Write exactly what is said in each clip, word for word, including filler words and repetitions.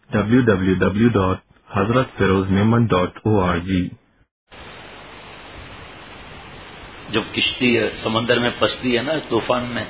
W W W dot حضرت Feroz Memon dot O R G. جب کشتی سمندر میں پھنستی ہے نا طوفان میں،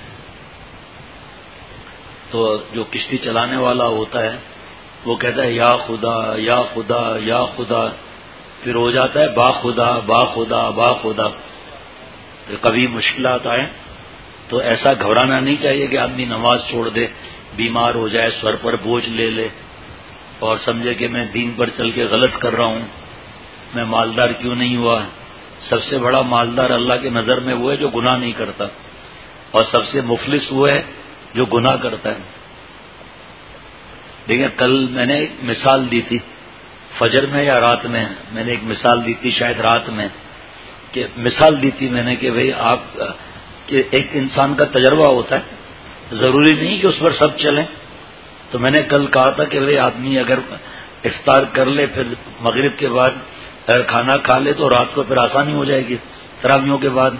تو جو کشتی چلانے والا ہوتا ہے وہ کہتا ہے یا خدا یا خدا یا خدا، پھر ہو جاتا ہے با خدا با خدا با خدا۔ پھر کبھی مشکلات آئے تو ایسا گھبرانا نہیں چاہیے کہ آدمی نماز چھوڑ دے، بیمار ہو جائے، سر پر بوجھ لے لے اور سمجھے کہ میں دین پر چل کے غلط کر رہا ہوں، میں مالدار کیوں نہیں ہوا۔ سب سے بڑا مالدار اللہ کی نظر میں وہ ہے جو گناہ نہیں کرتا، اور سب سے مفلس وہ ہے جو گناہ کرتا ہے۔ دیکھیں کل میں نے ایک مثال دی تھی، فجر میں یا رات میں میں نے ایک مثال دی تھی، شاید رات میں، کہ مثال دی تھی میں نے کہ بھئی آپ کہ ایک انسان کا تجربہ ہوتا ہے، ضروری نہیں کہ اس پر سب چلیں۔ تو میں نے کل کہا تھا کہ بھئی آدمی اگر افطار کر لے، پھر مغرب کے بعد اگر کھانا کھا لے تو رات کو پھر آسانی ہو جائے گی تراویحوں کے بعد۔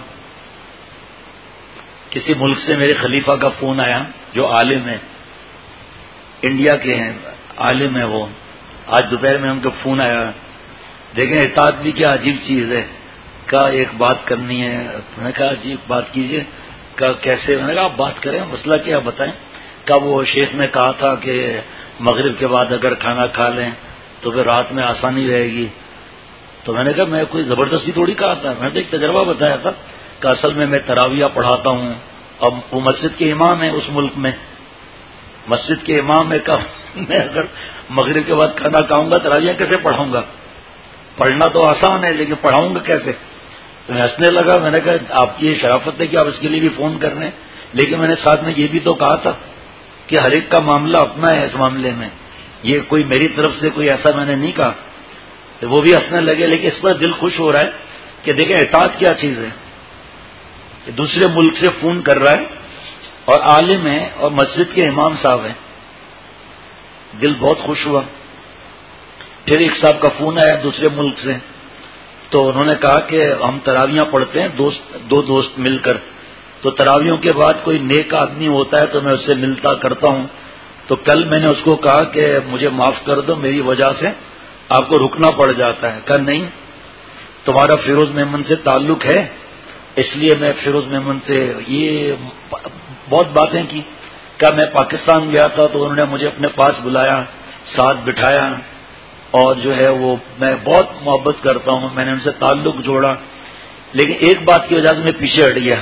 کسی ملک سے میرے خلیفہ کا فون آیا جو عالم ہے، انڈیا کے ہیں، عالم ہے وہ، آج دوپہر میں ان کا فون آیا۔ دیکھیں اطاعت بھی کیا عجیب چیز ہے۔ کہا ایک بات کرنی ہے، میں نے کہا جی بات کیجئے۔ کہا کیسے؟ میں نے کہا آپ بات کریں، مسئلہ کیا بتائیں۔ کہا وہ شیخ نے کہا تھا کہ مغرب کے بعد اگر کھانا کھا لیں تو پھر رات میں آسانی رہے گی۔ تو میں نے کہا میں کوئی زبردستی تھوڑی کہا تھا، میں نے تو ایک تجربہ بتایا تھا کہ اصل میں میں تراویح پڑھاتا ہوں، اب وہ مسجد کے امام ہیں اس ملک میں، مسجد کے امام ہے، کہ میں اگر مغرب کے بعد کھانا کھاؤں گا تراویح کیسے پڑھاؤں گا؟ پڑھنا تو آسان ہے لیکن پڑھاؤں گا کیسے؟ تو میں ہنسنے لگا۔ میں نے کہا آپ کی یہ شرافت ہے کہ آپ اس کے لیے بھی فون کر رہے ہیں، لیکن میں نے ساتھ میں یہ بھی تو کہا تھا کہ ہر ایک کا معاملہ اپنا ہے، اس معاملے میں یہ کوئی میری طرف سے کوئی ایسا میں نے نہیں کہا۔ تو وہ بھی ہنسنے لگے، لیکن اس پر دل خوش ہو رہا ہے کہ دیکھیں اطاعت کیا چیز ہے۔ کہ دوسرے ملک سے فون کر رہا ہے اور عالم ہے اور مسجد کے امام صاحب ہیں، دل بہت خوش ہوا۔ پھر ایک صاحب کا فون آیا دوسرے ملک سے، تو انہوں نے کہا کہ ہم تراویحاں پڑھتے ہیں دوست دو دوست مل کر، تو تراویحوں کے بعد کوئی نیک آدمی ہوتا ہے تو میں اس سے ملتا کرتا ہوں۔ تو کل میں نے اس کو کہا کہ مجھے معاف کر دو، میری وجہ سے آپ کو رکنا پڑ جاتا ہے۔ کہا نہیں، تمہارا فیروز میمن سے تعلق ہے اس لیے میں فیروز میمن سے یہ بہت باتیں کی۔ کہا میں پاکستان گیا تھا تو انہوں نے مجھے اپنے پاس بلایا، ساتھ بٹھایا، اور جو ہے وہ میں بہت محبت کرتا ہوں، میں نے ان سے تعلق جوڑا، لیکن ایک بات کی وجہ سے میں پیچھے ہٹ گیا۔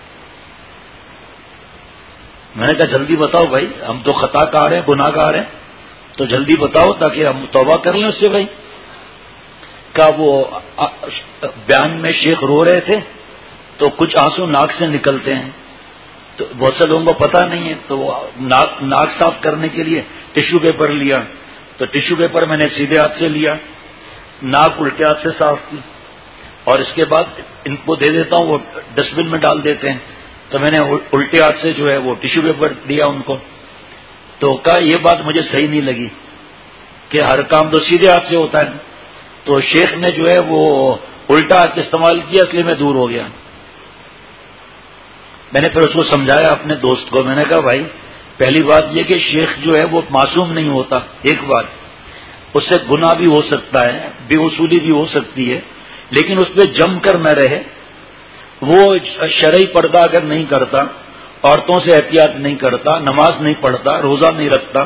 میں نے کہا جلدی بتاؤ بھائی، ہم تو خطا کار ہیں، گناہ گار ہیں، تو جلدی بتاؤ تاکہ ہم توبہ کر لیں اس سے بھائی۔ کہا وہ بیان میں شیخ رو رہے تھے تو کچھ آنسو ناک سے نکلتے ہیں، تو بہت سے لوگوں کو پتہ نہیں ہے، تو وہ ناک ناک صاف کرنے کے لیے ٹیشو پیپر لیا، تو ٹیشو پیپر میں نے سیدھے ہاتھ سے لیا، ناک الٹے ہاتھ سے صاف کی، اور اس کے بعد ان کو دے دیتا ہوں، وہ ڈسٹ بن میں ڈال دیتے ہیں، تو میں نے الٹے ہاتھ سے جو ہے وہ ٹیشو پیپر دیا ان کو۔ تو کہا یہ بات مجھے صحیح نہیں لگی کہ ہر کام تو سیدھے ہاتھ سے ہوتا ہے، تو شیخ نے جو ہے وہ الٹا ہاتھ استعمال کیا، اس لیے میں دور ہو گیا۔ میں نے پھر اس کو سمجھایا اپنے دوست کو، میں نے کہا بھائی پہلی بات یہ کہ شیخ جو ہے وہ معصوم نہیں ہوتا، ایک بات، اس سے گناہ بھی ہو سکتا ہے، بے اصولی بھی ہو سکتی ہے، لیکن اس پہ جم کر نہ رہے۔ وہ شرعی پردہ اگر نہیں کرتا، عورتوں سے احتیاط نہیں کرتا، نماز نہیں پڑھتا، روزہ نہیں رکھتا،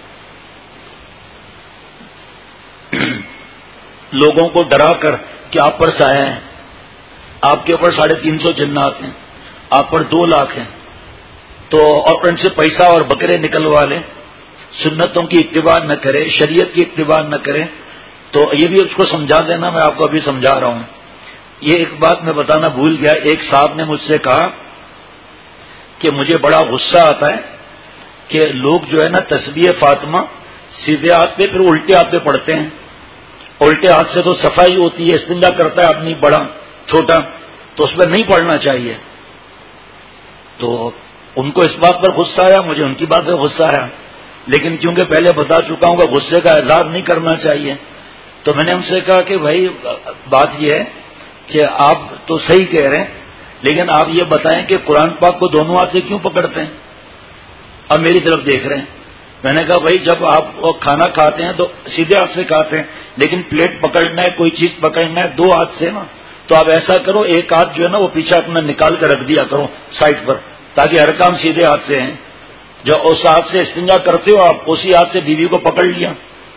لوگوں کو ڈرا کر کہ آپ پر سایہ ہیں، آپ کے اوپر ساڑھے تین سو جنات ہیں، آپ پر دو لاکھ ہیں، تو اور ان سے پیسہ اور بکرے نکلوا لیں، سنتوں کی اتباع نہ کرے، شریعت کی اتباع نہ کرے، تو یہ بھی اس کو سمجھا دینا، میں آپ کو ابھی سمجھا رہا ہوں۔ یہ ایک بات میں بتانا بھول گیا، ایک صاحب نے مجھ سے کہا کہ مجھے بڑا غصہ آتا ہے کہ لوگ جو ہے نا تسبیح فاطمہ سیدھے ہاتھ پہ پھر الٹے ہاتھ پہ پڑھتے ہیں، الٹے ہاتھ سے تو صفائی ہوتی ہے، استنجا کرتا ہے آدمی بڑا چھوٹا، تو اس پہ نہیں پڑھنا چاہیے۔ تو ان کو اس بات پر غصہ آیا، مجھے ان کی بات پر غصہ آیا، لیکن کیونکہ پہلے بتا چکا ہوں کہ غصے کا اظہار نہیں کرنا چاہیے، تو میں نے ان سے کہا کہ بھائی بات یہ ہے کہ آپ تو صحیح کہہ رہے ہیں، لیکن آپ یہ بتائیں کہ قرآن پاک کو دونوں ہاتھ سے کیوں پکڑتے ہیں؟ اب میری طرف دیکھ رہے ہیں، میں نے کہا بھائی جب آپ کھانا کھاتے ہیں تو سیدھے ہاتھ سے کھاتے ہیں، لیکن پلیٹ پکڑنا ہے، کوئی چیز پکڑنا ہے دو ہاتھ سے نا، تو آپ ایسا کرو ایک ہاتھ جو ہے نا وہ پیچھے اپنا نکال کر رکھ دیا کرو سائڈ پر، تاکہ ہر کام سیدھے ہاتھ سے ہیں. جو اس ہاتھ سے استنجا کرتے ہو آپ اسی ہاتھ سے بیوی کو پکڑ لیا.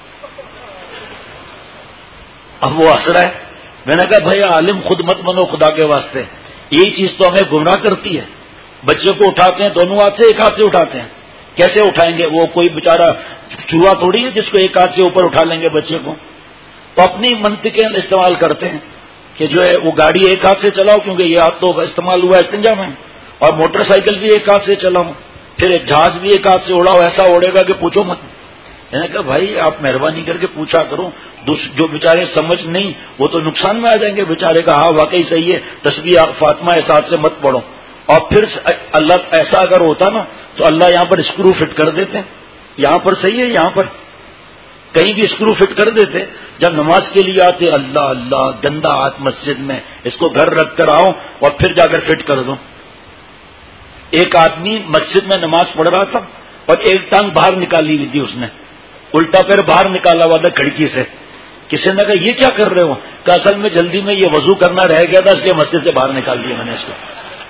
اب وہ ہنس رہا ہے. میں نے کہا بھائی عالم خود مت بنو خدا کے واسطے، یہی چیز تو ہمیں گمراہ کرتی ہے. بچے کو اٹھاتے ہیں دونوں ہاتھ سے، ایک ہاتھ سے اٹھاتے ہیں، کیسے اٹھائیں گے؟ وہ کوئی بیچارہ چوہا تھوڑی ہے جس کو ایک ہاتھ سے اوپر اٹھا لیں گے بچے کو. تو اپنی منطقیں استعمال کرتے ہیں کہ جو ہے وہ گاڑی ایک ہاتھ سے چلاؤ کیونکہ یہ ہاتھ تو استعمال ہوا استنجا میں، اور موٹر سائیکل بھی ایک ہاتھ سے چلاؤ، پھر جہاز بھی ایک ہاتھ سے اڑاؤ، ایسا اڑے گا کہ پوچھو مت. میں نے کہا بھائی آپ مہربانی کر کے پوچھا کرو، جو بیچارے سمجھ نہیں وہ تو نقصان میں آ جائیں گے بیچارے کا. ہاں واقعی صحیح ہے، تسبیح فاطمہ اس ہاتھ سے مت پڑھو. اور پھر اللہ ایسا اگر ہوتا نا تو اللہ یہاں پر اسکرو فٹ کر دیتے، یہاں پر صحیح ہے، یہاں پر کہیں بھی اسکرو فٹ کر دیتے. جب نماز کے لیے آتے اللہ اللہ گندا ہاتھ مسجد میں، اس کو گھر رکھ کر آؤ اور پھر جا کر فٹ کر دو. ایک آدمی مسجد میں نماز پڑھ رہا تھا اور ایک ٹانگ باہر نکالی ہوئی تھی، اس نے الٹا پیر باہر نکالا ہوا تھا کھڑکی سے. کسی نے کہا یہ کیا کر رہے ہو؟ کہ اصل میں جلدی میں یہ وضو کرنا رہ گیا تھا اس لیے مسجد سے باہر نکال دیا میں نے اس کو.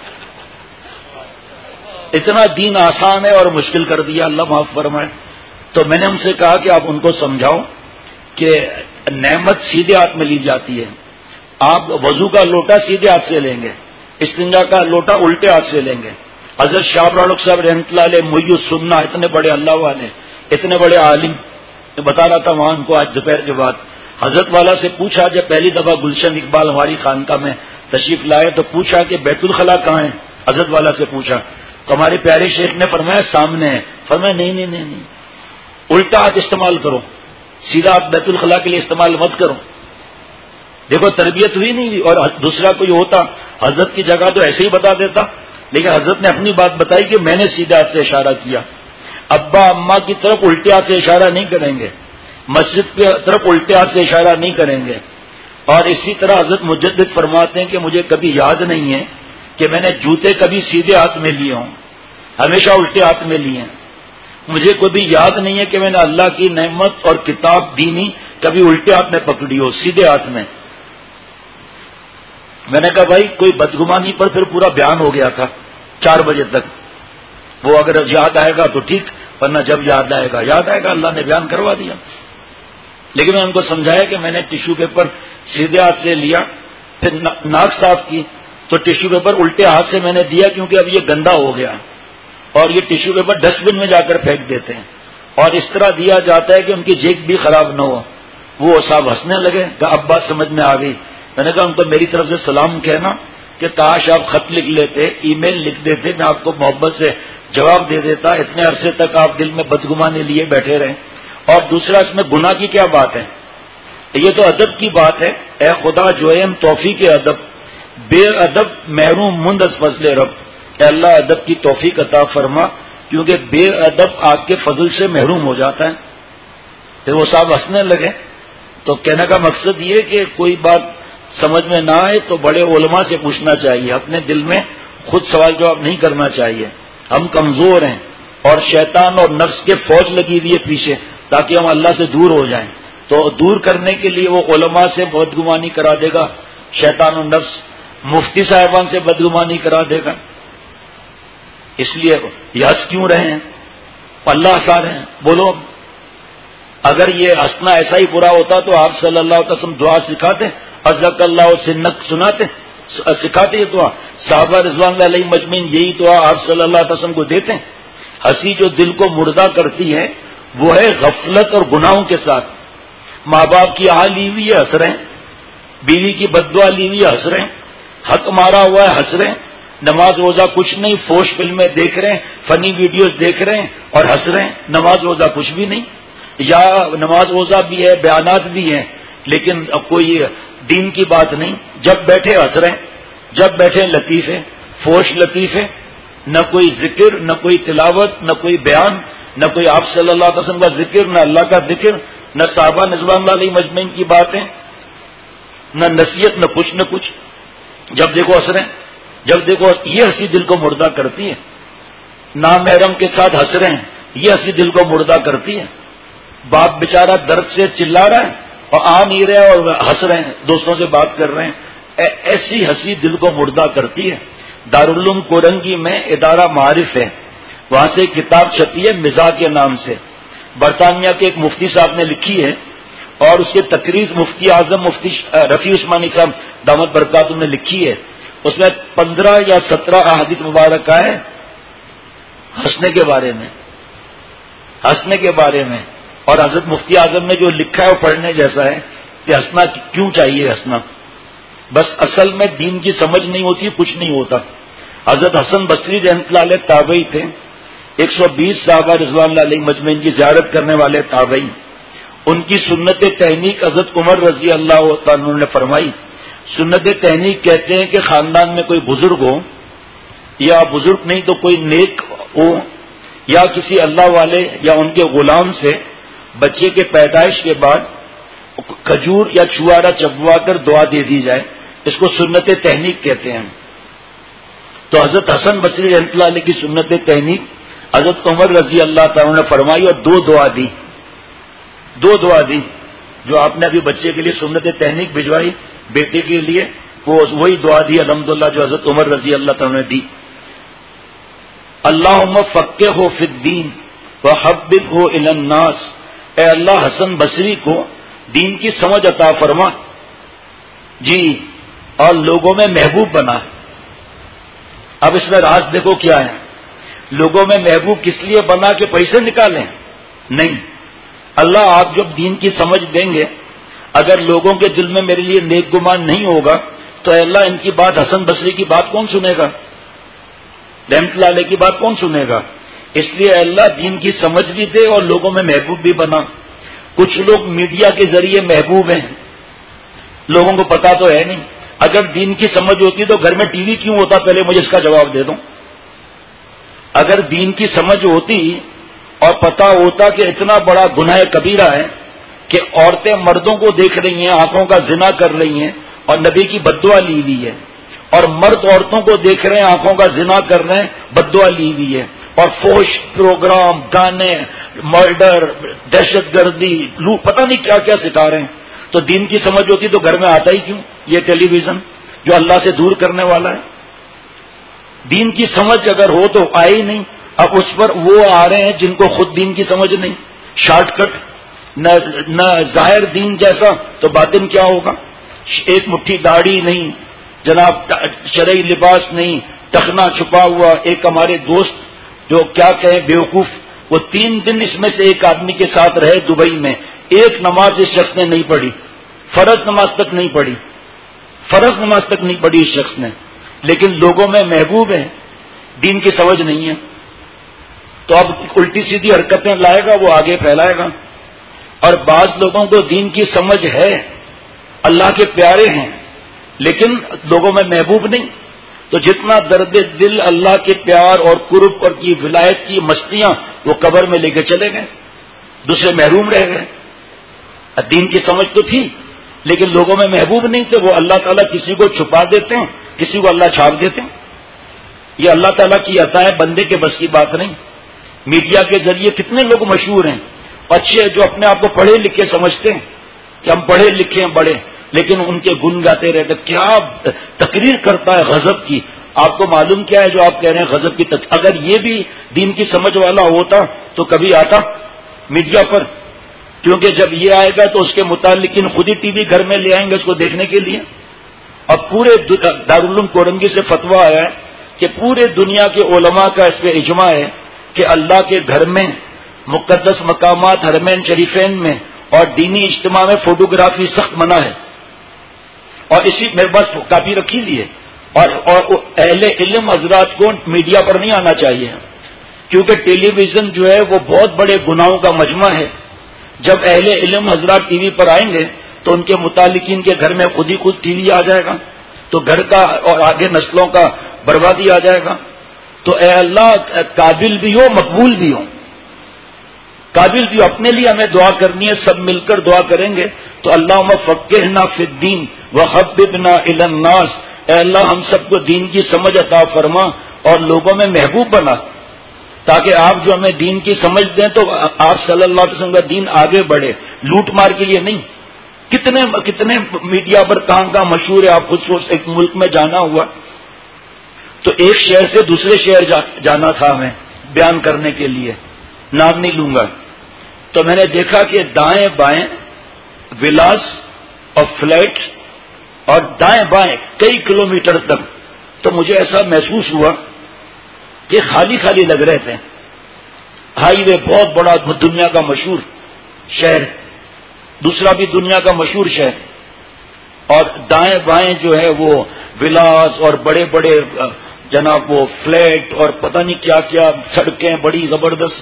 اتنا دین آسان ہے اور مشکل کر دیا، اللہ معاف فرمائے. تو میں نے ان سے کہا کہ آپ ان کو سمجھاؤ کہ نعمت سیدھے ہاتھ میں لی جاتی ہے. آپ وضو کا لوٹا سیدھے ہاتھ سے لیں گے، استنجا کا لوٹا الٹے ہاتھ سے لیں گے. حضرت شاہ راڑک صاحب رحمۃ اللہ علیہ محی السنہ، اتنے بڑے اللہ والے، اتنے بڑے عالم، بتا رہا تھا وہاں ان کو آج دوپہر کے بعد. حضرت والا سے پوچھا جب پہلی دفعہ گلشن اقبال ہماری خانقاہ میں تشریف لائے تو پوچھا کہ بیت الخلاء کہاں ہے؟ حضرت والا سے پوچھا تو ہمارے پیارے شیخ نے فرمایا سامنے ہے. فرمایا نہیں نہیں نہیں نہیں الٹا ہاتھ استعمال کرو، سیدھا ہاتھ بیت الخلاء کے لیے استعمال مت کرو. دیکھو تربیت ہوئی نہیں. اور دوسرا کوئی ہوتا حضرت کی جگہ تو ایسے ہی بتا دیتا، لیکن حضرت نے اپنی بات بتائی کہ میں نے سیدھے ہاتھ سے اشارہ کیا. ابا اماں کی طرف الٹے ہاتھ سے اشارہ نہیں کریں گے، مسجد کی طرف الٹے ہاتھ سے اشارہ نہیں کریں گے. اور اسی طرح حضرت مجدد فرماتے ہیں کہ مجھے کبھی یاد نہیں ہے کہ میں نے جوتے کبھی سیدھے ہاتھ میں لیے ہوں، ہمیشہ الٹے ہاتھ میں لیے ہیں. مجھے کبھی یاد نہیں ہے کہ میں نے اللہ کی نعمت اور کتاب دینی کبھی الٹے ہاتھ میں پکڑی ہو، سیدھے ہاتھ میں. میں نے کہا بھائی کوئی بدگمانی پر پھر پورا بیان ہو گیا تھا چار بجے تک. وہ اگر یاد آئے گا تو ٹھیک، ورنہ جب یاد آئے گا یاد آئے گا، اللہ نے بیان کروا دیا. لیکن میں ان کو سمجھایا کہ میں نے ٹیشو پیپر سیدھے ہاتھ سے لیا، پھر ناک صاف کی تو ٹیشو پیپر الٹے ہاتھ سے میں نے دیا کیونکہ اب یہ گندا ہو گیا اور یہ ٹیشو پیپر ڈسٹ بن میں جا کر پھینک دیتے ہیں. اور اس طرح دیا جاتا ہے کہ ان کی جیب بھی خراب نہ ہو. وہ صاحب ہنسنے لگے کہ اب بات سمجھ میں آ گئی. میں نے کہا ان کو میری طرف سے سلام کہنا کہ کاش آپ خط لکھ لیتے، ای میل لکھ دیتے، میں آپ کو محبت سے جواب دے دیتا. اتنے عرصے تک آپ دل میں بدگمانی لیے بیٹھے رہیں. اور دوسرا اس میں گناہ کی کیا بات ہے؟ یہ تو ادب کی بات ہے. اے خدا جویم توفیق ادب، بے ادب محروم مند از فضل رب. اے اللہ ادب کی توفیق عطا فرما کیونکہ بے ادب آپ کے فضل سے محروم ہو جاتا ہے. پھر وہ صاحب ہنسنے لگے. تو کہنے کا مقصد یہ کہ کوئی بات سمجھ میں نہ آئے تو بڑے علماء سے پوچھنا چاہیے، اپنے دل میں خود سوال جواب نہیں کرنا چاہیے. ہم کمزور ہیں اور شیطان اور نفس کے فوج لگی ہوئی ہے پیچھے تاکہ ہم اللہ سے دور ہو جائیں. تو دور کرنے کے لیے وہ علماء سے بدگمانی کرا دے گا شیطان و نفس، مفتی صاحبان سے بدگمانی کرا دے گا. اس لیے یس کیوں رہے ہیں؟ اللہ ہنسا رہے ہیں. بولو اگر یہ ہنسنا ایسا ہی برا ہوتا تو آپ صلی اللہ علیہ وسلم دعا سکھاتے، ازک اللہ سنک سناتے، سکھاتے یہ دعا. صحابہ رضوان اللہ علیہ مجمعین یہی دعا آپ صلی اللہ علیہ وسلم کو دیتے ہیں. ہنسی جو دل کو مردہ کرتی ہے وہ ہے غفلت اور گناہوں کے ساتھ. ماں باپ کی آہ لی ہوئی ہے ہنس رہے ہیں، بیوی کی بددعا لی ہوئی ہے ہنس رہے ہیں، حق مارا ہوا ہے ہنس رہے ہیں، نماز روزہ کچھ نہیں، فوش فلمیں دیکھ رہے ہیں، فنی ویڈیوز دیکھ رہے ہیں اور ہنس رہے ہیں. نماز روزہ کچھ بھی نہیں، یا نماز روزہ بھی ہے، بیانات بھی ہیں، لیکن اب کوئی دین کی بات نہیں. جب بیٹھے ہنس رہے ہیں، جب بیٹھے لطیفے، فوش لطیفے، نہ کوئی ذکر، نہ کوئی تلاوت، نہ کوئی بیان، نہ کوئی آپ صلی اللہ علیہ وسلم کا ذکر، نہ اللہ کا ذکر، نہ صحابہ رضوان اللہ علیہ مجمعین کی باتیں، نہ نصیحت، نہ کچھ نہ کچھ. جب دیکھو ہنس رہے ہیں، جب دیکھو یہ ہنسی دل کو مردہ کرتی ہے. نامحرم کے ساتھ ہنس رہے ہیں، یہ ہنسی دل کو مردہ کرتی ہے. باپ بیچارہ درد سے چلا رہا ہے اور آ نہیں رہے اور ہنس رہے ہیں, دوستوں سے بات کر رہے ہیں. ایسی ہنسی دل کو مردہ کرتی ہے. دارالعلوم کورنگی میں ادارہ معارف ہے, وہاں سے ایک کتاب چھپی ہے مزاح کے نام سے, برطانیہ کے ایک مفتی صاحب نے لکھی ہے, اور اس کے تقریر مفتی اعظم مفتی رفیع عثمانی صاحب دامت برکاتہ نے لکھی ہے. اس میں پندرہ یا سترہ احادیث مبارکہ ہے ہنسنے کے بارے میں, ہنسنے کے بارے میں. اور حضرت مفتی اعظم نے جو لکھا ہے وہ پڑھنے جیسا ہے کہ ہنسنا کیوں چاہیے. ہنسنا بس اصل میں دین کی سمجھ نہیں ہوتی, کچھ نہیں ہوتا. حضرت حسن بصری رحمۃ اللہ علیہ تابعی تھے, ایک سو بیس صحابہ رضوان اللہ علیہ مجمعین کی زیارت کرنے والے تابعی. ان کی سنت تحنیک حضرت عمر رضی اللہ تعالیٰ نے فرمائی. سنت تحنیک کہتے ہیں کہ خاندان میں کوئی بزرگ ہو, یا بزرگ نہیں تو کوئی نیک ہو, یا کسی اللہ والے یا ان کے غلام سے بچے کے پیدائش کے بعد کھجور یا چھوارا چبوا کر دعا دے دی جائے, اس کو سنت تحنیک کہتے ہیں. تو حضرت حسن بصری رحمۃ اللہ علیہ کی سنت تحنیک حضرت عمر رضی اللہ تعالیٰ نے فرمائی, اور دو دعا دی, دو دعا دی جو آپ نے ابھی بچے کے لیے سنت تحنیک بھجوائی بیٹے کے لیے, وہ وہی دعا دی الحمدللہ جو حضرت عمر رضی اللہ تعالیٰ نے دی. اللہم فقہہ فی الدین وحببہ الی الناس, اے اللہ حسن بصری کو دین کی سمجھ عطا فرما جی, اور لوگوں میں محبوب بنا. اب اس میں راز دیکھو کیا ہے. لوگوں میں محبوب کس لیے بنا کہ پیسے نکالیں؟ نہیں. اللہ آپ جب دین کی سمجھ دیں گے, اگر لوگوں کے دل میں میرے لیے نیک گمان نہیں ہوگا تو اے اللہ ان کی بات, حسن بصری کی بات کون سنے گا, رحمت اللہ علیہ کی بات کون سنے گا؟ اس لیے اے اللہ دین کی سمجھ بھی دے اور لوگوں میں محبوب بھی بنا. کچھ لوگ میڈیا کے ذریعے محبوب ہیں, لوگوں کو پتا تو ہے نہیں. اگر دین کی سمجھ ہوتی تو گھر میں ٹی وی کیوں ہوتا, پہلے مجھے اس کا جواب دے دو. اگر دین کی سمجھ ہوتی اور پتا ہوتا کہ اتنا بڑا گناہ کبیرہ ہے کہ عورتیں مردوں کو دیکھ رہی ہیں, آنکھوں کا زنا کر رہی ہیں اور نبی کی بددعا لی ہوئی ہے, اور مرد عورتوں کو دیکھ رہے ہیں, آنکھوں کا زنا کر رہے ہیں, بددعا لی ہوئی ہے, اور فوش پروگرام, گانے, مرڈر, دہشت گردی, لو پتہ نہیں کیا کیا سکھا رہے ہیں. تو دین کی سمجھ ہوتی تو گھر میں آتا ہی کیوں یہ ٹیلی ویژن جو اللہ سے دور کرنے والا ہے. دین کی سمجھ اگر ہو تو آئے ہی نہیں. اب اس پر وہ آ رہے ہیں جن کو خود دین کی سمجھ نہیں, شارٹ کٹ, نہ نہ ظاہر دین جیسا تو باطن کیا ہوگا. ایک مٹھی داڑھی نہیں جناب, شرعی لباس نہیں, ٹخنا چھپا ہوا. ایک ہمارے دوست جو کیا کہیں بیوقوف, وہ تین دن اس میں سے ایک آدمی کے ساتھ رہے دبئی میں, ایک نماز اس شخص نے نہیں پڑھی, فرض نماز تک نہیں پڑھی, فرض نماز تک نہیں پڑھی اس شخص نے, لیکن لوگوں میں محبوب ہے, دین کی سمجھ نہیں ہے. تو اب الٹی سیدھی حرکتیں لائے گا, وہ آگے پھیلائے گا. اور بعض لوگوں کو دین کی سمجھ ہے, اللہ کے پیارے ہیں, لیکن لوگوں میں محبوب نہیں. تو جتنا درد دل اللہ کے پیار اور قرب اور کی ولایت کی مستیاں وہ قبر میں لے کے چلے گئے, دوسرے محروم رہ گئے. دین کی سمجھ تو تھی لیکن لوگوں میں محبوب نہیں تھے. وہ اللہ تعالیٰ کسی کو چھپا دیتے ہیں, کسی کو اللہ چھاپ دیتے ہیں. یہ اللہ تعالیٰ کی عطا ہے, بندے کے بس کی بات نہیں. میڈیا کے ذریعے کتنے لوگ مشہور ہیں, اچھے جو اپنے آپ کو پڑھے لکھے سمجھتے ہیں کہ ہم پڑھے لکھے ہیں بڑے, لیکن ان کے گن گاتے رہتے. کیا تقریر کرتا ہے غضب کی. آپ کو معلوم کیا ہے جو آپ کہہ رہے ہیں غضب کی تقریر, اگر یہ بھی دین کی سمجھ والا ہوتا تو کبھی آتا میڈیا پر, کیونکہ جب یہ آئے گا تو اس کے متعلقین خود ہی ٹی وی گھر میں لے آئیں گے اس کو دیکھنے کے لیے. اب پورے دارالعلوم کورنگی سے فتویٰ آیا ہے کہ پورے دنیا کے علماء کا اس پہ اجماع ہے کہ اللہ کے گھر میں, مقدس مقامات حرمین شریفین میں اور دینی اجتماع میں فوٹوگرافی سخت منع ہے. اور اسی میرے پاس کاپی رکھی ہوئی ہے. اور اور اہل علم حضرات کو میڈیا پر نہیں آنا چاہیے, کیونکہ ٹیلی ویژن جو ہے وہ بہت بڑے گناہوں کا مجمع ہے. جب اہل علم حضرات ٹی وی پر آئیں گے تو ان کے متعلقین کے گھر میں خود ہی خود ٹی وی آ جائے گا, تو گھر کا اور آگے نسلوں کا بربادی آ جائے گا. تو اے اللہ قابل بھی ہو مقبول بھی ہو, قابل بھی ہو. اپنے لیے ہمیں دعا کرنی ہے, سب مل کر دعا کریں گے تو اللہم فقہنا فی الدین وحببنا الی الناس, اے اللہ ہم سب کو دین کی سمجھ عطا فرما اور لوگوں میں محبوب بنا تاکہ آپ جو ہمیں دین کی سمجھ دیں تو آپ صلی اللہ علیہ وسلم کا دین آگے بڑھے، لوٹ مار کے لیے نہیں۔ کتنے کتنے میڈیا پر کہاں کہاں مشہور ہے، آپ خود سوچ، ایک ملک میں جانا ہوا تو ایک شہر سے دوسرے شہر جا, جانا تھا ہمیں بیان کرنے کے لیے، نام نہیں لوں گا، تو میں نے دیکھا کہ دائیں بائیں ولاس اور فلیٹ اور دائیں بائیں کئی کلومیٹر تک، تو مجھے ایسا محسوس ہوا کہ خالی خالی لگ رہے تھے۔ ہائی وے بہت بڑا، دنیا کا مشہور شہر، دوسرا بھی دنیا کا مشہور شہر، اور دائیں بائیں جو ہے وہ ولاس اور بڑے بڑے جناب وہ فلیٹ اور پتہ نہیں کیا کیا سڑکیں بڑی زبردست۔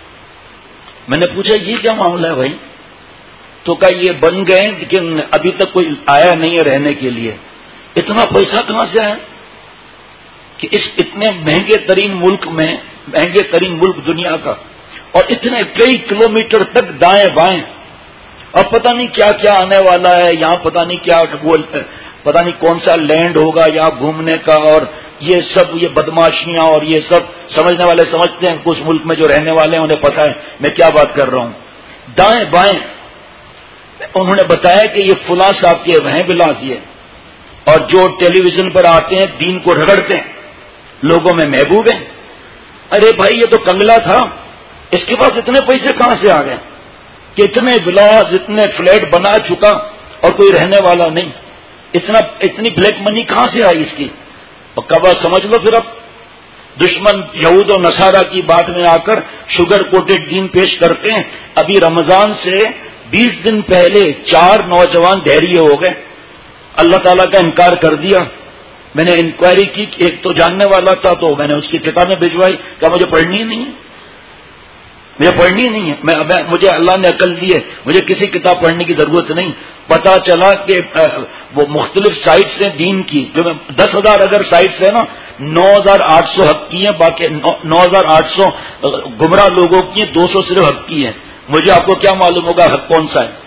میں نے پوچھا یہ کیا معاملہ ہے بھائی؟ تو کہا یہ بن گئے لیکن ابھی تک کوئی آیا نہیں ہے رہنے کے لیے۔ اتنا پیسہ کہاں سے آیا کہ اس اتنے مہنگے ترین ملک میں، مہنگے ترین ملک دنیا کا، اور اتنے کئی کلومیٹر تک دائیں بائیں، اور پتہ نہیں کیا کیا آنے والا ہے یہاں، پتہ نہیں کیا پتہ نہیں کون سا لینڈ ہوگا یہاں گھومنے کا، اور یہ سب یہ بدماشیاں اور یہ سب سمجھنے والے سمجھتے ہیں، کچھ ملک میں جو رہنے والے ہیں انہیں پتہ ہے میں کیا بات کر رہا ہوں۔ دائیں بائیں انہوں نے بتایا کہ یہ فلاں صاحب کے ہیں ولاس یہ، اور جو ٹیلی ویژن پر آتے ہیں دین کو رگڑتے ہیں، لوگوں میں محبوب ہیں۔ ارے بھائی یہ تو کنگلا تھا، اس کے پاس اتنے پیسے کہاں سے آ گئے کہ اتنے ولاس اتنے فلیٹ بنا چکا اور کوئی رہنے والا نہیں؟ اتنا اتنی بلیک منی کہاں سے آئی اس کی؟ اور کبا سمجھ لو پھر اب دشمن یہود و نصارہ کی بات میں آ کر شوگر کوٹڈ دین پیش کرتے ہیں۔ ابھی رمضان سے بیس دن پہلے چار نوجوان دہریے ہو گئے، اللہ تعالیٰ کا انکار کر دیا۔ میں نے انکوائری کی، ایک تو جاننے والا تھا تو میں نے اس کی کتابیں بھجوائی، کہا مجھے پڑھنی ہی نہیں ہے، مجھے پڑھنی نہیں ہے، میں, میں مجھے اللہ نے عقل دی ہے، مجھے کسی کتاب پڑھنے کی ضرورت نہیں۔ پتا چلا کہ وہ مختلف سائٹس ہیں دین کی، جو میں دس ہزار اگر سائٹس ہیں نا، نو ہزار آٹھ سو حق کی ہیں، باقی نو ہزار آٹھ سو گمراہ لوگوں کی ہیں، دو سو صرف حق کی ہیں۔ مجھے آپ کو کیا معلوم ہوگا حق کون سا ہے؟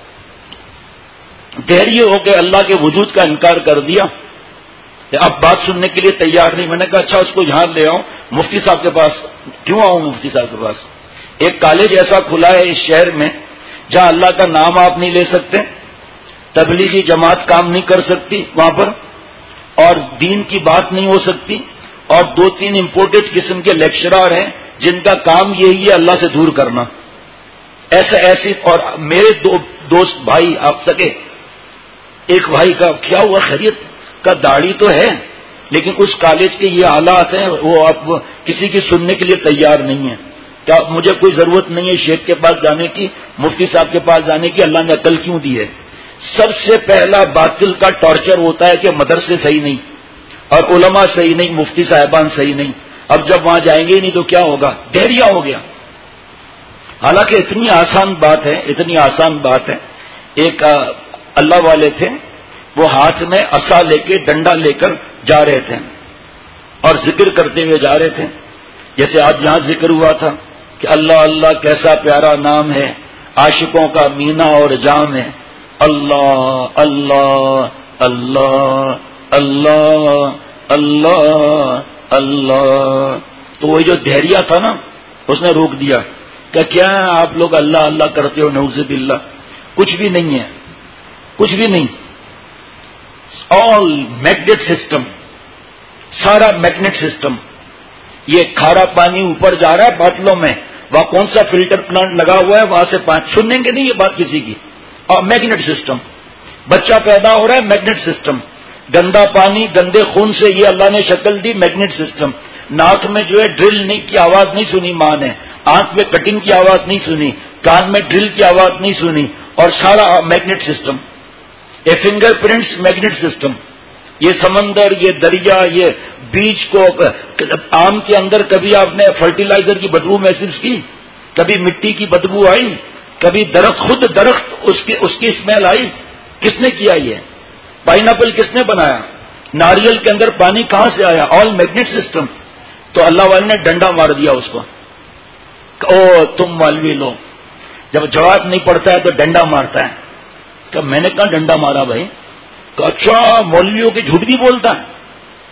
دہریے ہو کے اللہ کے وجود کا انکار کر دیا، اب بات سننے کے لیے تیار نہیں۔ میں نے کہا اچھا اس کو یہاں لے آؤں مفتی صاحب کے پاس۔ کیوں آؤں مفتی صاحب کے پاس؟ ایک کالج ایسا کھلا ہے اس شہر میں جہاں اللہ کا نام آپ نہیں لے سکتے، تبلیغی جماعت کام نہیں کر سکتی وہاں پر، اور دین کی بات نہیں ہو سکتی، اور دو تین امپورٹڈ قسم کے لیکچرار ہیں جن کا کام یہی ہے اللہ سے دور کرنا، ایسا ایسی۔ اور میرے دو دوست بھائی آپ سکے، ایک بھائی کا کیا ہوا خیریت کا، داڑھی تو ہے لیکن اس کالج کے یہ حالات ہیں، وہ آپ کسی کی سننے کے لیے تیار نہیں ہے۔ کیا مجھے کوئی ضرورت نہیں ہے شیخ کے پاس جانے کی، مفتی صاحب کے پاس جانے کی، اللہ نے عقل کیوں دی ہے؟ سب سے پہلا باطل کا ٹارچر ہوتا ہے کہ مدرسے صحیح نہیں اور علماء صحیح نہیں، مفتی صاحبان صحیح نہیں۔ اب جب وہاں جائیں گے نہیں تو کیا ہوگا؟ ڈہریا ہو گیا۔ حالانکہ اتنی آسان بات ہے، اتنی آسان بات ہے۔ ایک اللہ والے تھے، وہ ہاتھ میں عصا لے کے ڈنڈا لے کر جا رہے تھے اور ذکر کرتے ہوئے جا رہے تھے، جیسے آج یہاں ذکر ہوا تھا کہ اللہ اللہ کیسا پیارا نام ہے، عاشقوں کا مینا اور جام ہے، اللہ اللہ اللہ اللہ اللہ اللہ۔ تو وہی جو دہریا تھا نا اس نے روک دیا کہ کیا آپ لوگ اللہ اللہ کرتے ہو، نعوذ باللہ، کچھ بھی نہیں ہے، کچھ بھی نہیں، آل میگنیٹ سسٹم، سارا میگنیٹ سسٹم۔ یہ کھارا پانی اوپر جا رہا ہے باٹلوں میں، وہاں کون سا فلٹر پلانٹ لگا ہوا ہے، وہاں سے پانی سنیں گے نہیں یہ بات کسی کی، اور میگنیٹ سسٹم۔ بچہ پیدا ہو رہا ہے، میگنیٹ سسٹم۔ گندا پانی گندے خون سے یہ اللہ نے شکل دی، میگنیٹ سسٹم۔ ناک میں جو ہے ڈرل نہیں کی آواز نہیں سنی ماں نے، آنکھ میں کٹنگ کی آواز نہیں سنی، کان میں ڈرل کی آواز نہیں سنی، اور سارا میگنیٹ سسٹم۔ یہ فنگر پرنٹس میگنیٹ سسٹم۔ یہ سمندر، یہ دریا، یہ بیج کو، آم کے اندر کبھی آپ نے فرٹیلائزر کی بدبو محسوس کی؟ کبھی مٹی کی بدبو آئی؟ کبھی درخت، خود درخت اس کی اس کی اسمیل آئی؟ کس نے کیا یہ؟ پائن ایپل کس نے بنایا؟ ناریل کے اندر پانی کہاں سے آیا؟ All magnet system. تو اللہ والے نے ڈنڈا مار دیا اس کو، او تم مولوی لوگ، جب جواب نہیں پڑتا ہے تو ڈنڈا مارتا ہے۔ کہ میں نے کہا ڈنڈا مارا بھائی؟ کہ اچھا مولویوں کی جھوٹ بھی بولتا ہے؟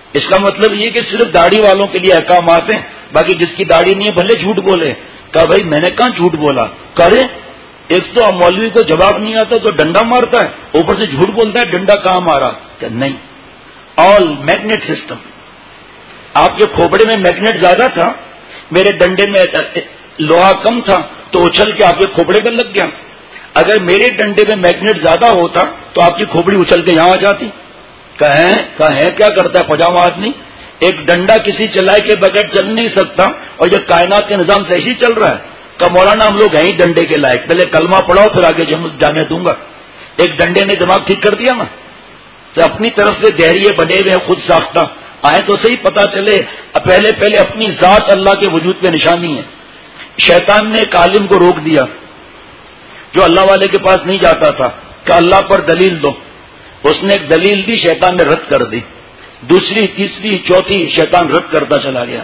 اس کا مطلب یہ کہ صرف داڑھی والوں کے لیے احکامات ہیں، باقی جس کی داڑھی نہیں ہے بھلے جھوٹ بولے. کہا بھائی میں نے کہاں جھوٹ بولا؟ کرے ایک تو مولوی کو جواب نہیں آتا تو ڈنڈا مارتا ہے، اوپر سے جھوٹ بولتا ہے ڈنڈا کہاں مارا؟ کہ نہیں، آل میگنیٹ سسٹم. آپ کے کھوپڑے میں میگنیٹ زیادہ تھا، میرے ڈنڈے میں لوہا کم تھا تو اچھل کے آپ کے کھوپڑے پر لگ گیا. اگر میرے ڈنڈے میں میگنیٹ زیادہ ہوتا تو آپ کی کھوپڑی اچھل کے یہاں آ جاتی. کہیں کہیں کیا کرتا ہے پجامہ آدمی؟ ایک ڈنڈا کسی چلائے کے بغیر چل نہیں سکتا، اور یہ کائنات کے نظام سے ایسے ہی چل رہا ہے. کہ مولانا ہم لوگ ہیں ہی ڈنڈے کے لائق، پہلے کلمہ پڑھاؤ پھر آگے جانے دوں گا. ایک ڈنڈے نے دماغ ٹھیک کر دیا نا. تو اپنی طرف سے دہریے بنے ہوئے ہیں خود ساختہ، آئے تو صحیح پتا چلے. پہلے پہلے اپنی ذات اللہ کے وجود پہ نشانی ہے. شیطان نے ایک عالم کو روک دیا جو اللہ والے کے پاس نہیں جاتا تھا کہ اللہ پر دلیل دو. اس نے ایک دلیل دی، شیطان نے رد کر دی. دوسری تیسری چوتھی شیطان رد کرتا چلا گیا.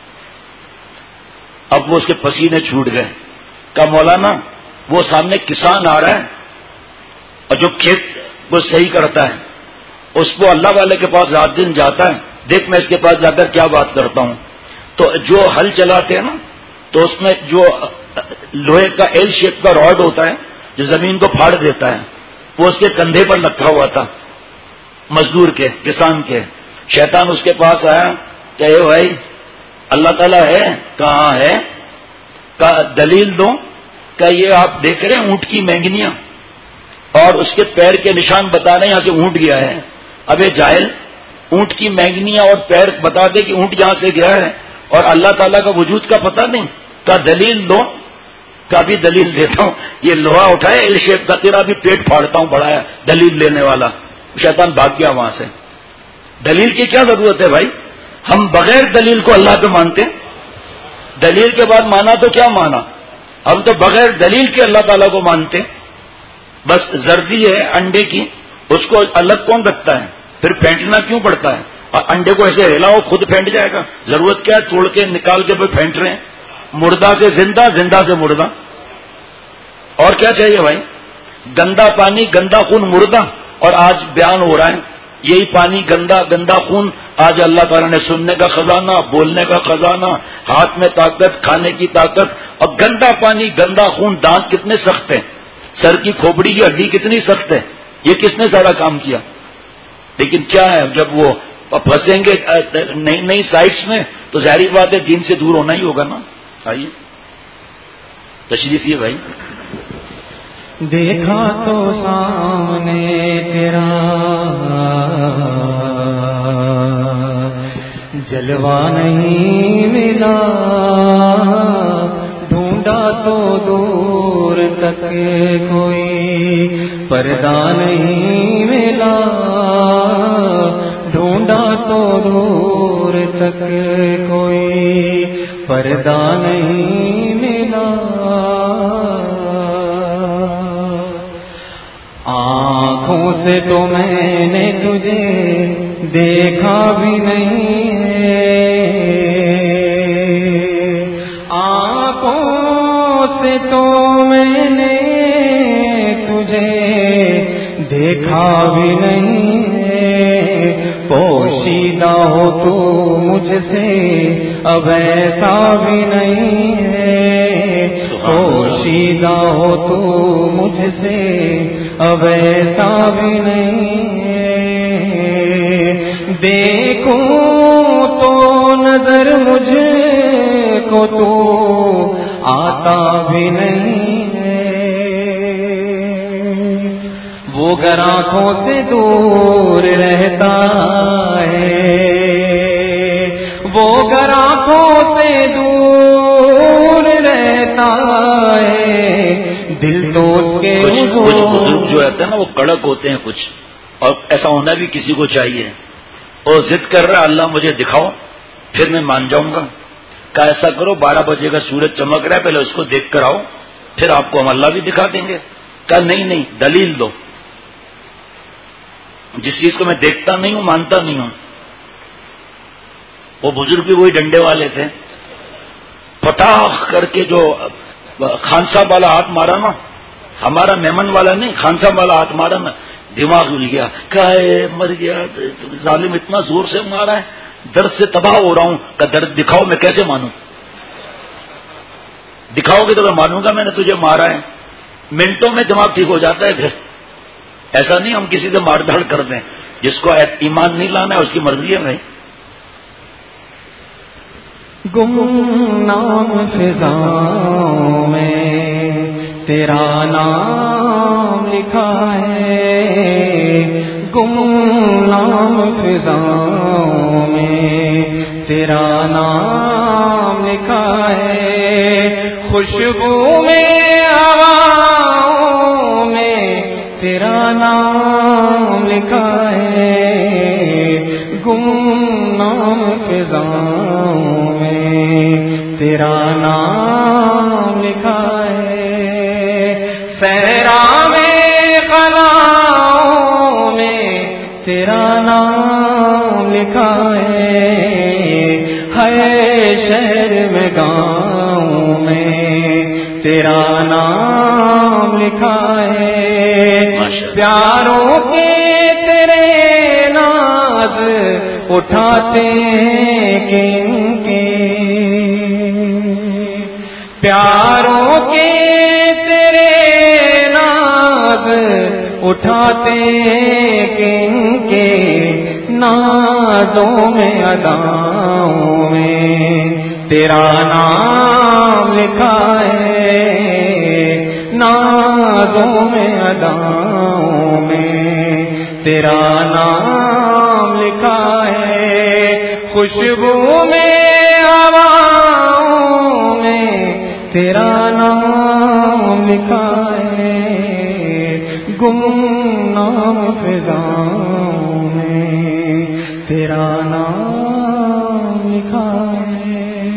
اب وہ اس کے پسینے چھوٹ گئے. کہا مولانا وہ سامنے کسان آ رہا ہے اور جو کھیت وہ صحیح کرتا ہے، اس کو اللہ والے کے پاس رات دن جاتا ہے، دیکھ میں اس کے پاس جا کر کیا بات کرتا ہوں. تو جو ہل چلاتے ہیں نا تو اس میں جو لوہے کا ایل شیپ کا راڈ ہوتا ہے جو زمین کو پھاڑ دیتا ہے، وہ اس کے کندھے پر رکھا ہوا تھا مزدور کے، کسان کے. شیطان اس کے پاس آیا کہ اے بھائی اللہ تعالیٰ ہے؟ کہاں ہے؟ کا دلیل دو. کہ یہ آپ دیکھ رہے ہیں اونٹ کی مینگنیاں اور اس کے پیر کے نشان بتا رہے ہیں یہاں سے اونٹ گیا ہے. ابے جاہل، اونٹ کی مینگنیاں اور پیر بتا دے کہ اونٹ یہاں سے گیا ہے اور اللہ تعالیٰ کا وجود کا پتہ نہیں. کا دلیل دو. کا بھی دلیل دیتا ہوں. یہ لوہا اٹھائے ایل شیپ کا، تیرا بھی پیٹ پھاڑتا ہوں بڑھایا دلیل لینے والا. شیطان بھاگ گیا وہاں سے. دلیل کی کیا ضرورت ہے بھائی؟ ہم بغیر دلیل کو اللہ پہ مانتے. دلیل کے بعد مانا تو کیا مانا؟ ہم تو بغیر دلیل کے اللہ تعالیٰ کو مانتے. بس زردی ہے انڈے کی، اس کو الگ کون رکھتا ہے؟ پھر پھینٹنا کیوں پڑتا ہے؟ اور انڈے کو ایسے ہلاؤ خود پھینٹ جائے گا. ضرورت کیا ہے توڑ کے نکال کے پھر پھینٹ رہے ہیں؟ مردہ سے زندہ، زندہ سے مردہ. اور کیا چاہیے بھائی؟ گندا پانی گندا خون مردہ. اور آج بیان ہو رہا ہے یہی پانی گندا گندا خون. آج اللہ تعالیٰ نے سننے کا خزانہ، بولنے کا خزانہ، ہاتھ میں طاقت، کھانے کی طاقت، اور گندا پانی گندا خون. دانت کتنے سخت ہیں، سر کی کھوپڑی کی ہڈی کتنی سخت ہے. یہ کس نے سارا کام کیا؟ لیکن کیا ہے جب وہ پھنسیں گے نئی نئی سائٹس میں تو ظاہری بات ہے دین سے دور ہونا ہی ہوگا نا. آئیے تشریف یہ بھائی. دیکھا تو سامنے تیرا جلوہ نہیں ملا، ڈھونڈا تو دور تک کوئی پردہ نہیں ملا، ڈھونڈا تو دور تک کوئی پردہ نہیں ملا. آنکھوں سے تو میں نے تجھے دیکھا بھی نہیں ہے، آنکھوں سے تو میں نے تجھے دیکھا بھی نہیں ہے. پوشیدہ ہو تو مجھ سے اب ایسا بھی نہیں ہے، پوشیدہ ہو تو مجھ سے اب ایسا بھی نہیں ہے. دیکھوں تو نظر مجھ کو تو آتا بھی نہیں ہے. وہ گر آنکھوں سے دور رہتا ہے، وہ گر آنکھوں سے دور رہتا ہے، دل تو اس کے کچھ بزرگ جو رہتے ہیں نا وہ کڑک ہوتے ہیں کچھ، اور ایسا ہونا بھی کسی کو چاہیے. اور ضد کر رہا اللہ مجھے دکھاؤ پھر میں مان جاؤں گا. کہا ایسا کرو بارہ بجے کا سورج چمک رہا ہے پہلے اس کو دیکھ کر آؤ پھر آپ کو ہم اللہ بھی دکھا دیں گے. کہا نہیں نہیں دلیل دو. جس چیز کو میں دیکھتا نہیں ہوں مانتا نہیں ہوں. وہ بزرگ بھی وہی ڈنڈے والے تھے. پٹاخ کر کے جو خان صاحب والا ہاتھ مارا نا، ہمارا میمن والا نہیں، خان صاحب والا ہاتھ مارا نا، دماغ مل گیا، کہا ہے مر گیا، ظالم اتنا زور سے مارا ہے، درد سے تباہ ہو رہا ہوں، کہ درد دکھاؤ میں کیسے مانوں؟ دکھاؤ گے تو میں مانوں گا میں نے تجھے مارا ہے؟ منٹوں میں دماغ ٹھیک ہو جاتا ہے۔ پھر ایسا نہیں ہم کسی سے مار دھاڑ کر دیں، جس کو ایمان نہیں لانا ہے اس کی مرضی ہے بھائی۔ گمنام فضاؤں میں تیرا نام لکھا ہے، گمنام فضاؤں میں تیرا نام لکھا ہے، خوشبو میں ہواؤں میں تیرا نام لکھا ہے، گمنام فضاؤں میں تیرا نام لکھا ہے، صحرا میں خلاؤں میں تیرا نام لکھا ہے، ہے شہر میں گاؤں میں تیرا نام لکھا ہے، پیاروں کے تیرے ناز اٹھاتے کن کے، پیاروں کے تیرے ناز اٹھاتے کن کے، نازوں میں اداؤں میں تیرا نام لکھا ہے، نازوں میں اداؤں میں تیرا نام لکھا ہے، خوشبو میں ہواؤں میں تیرا نام لکھا ہے، گمنام فضاؤں میں تیرا نام لکھا ہے۔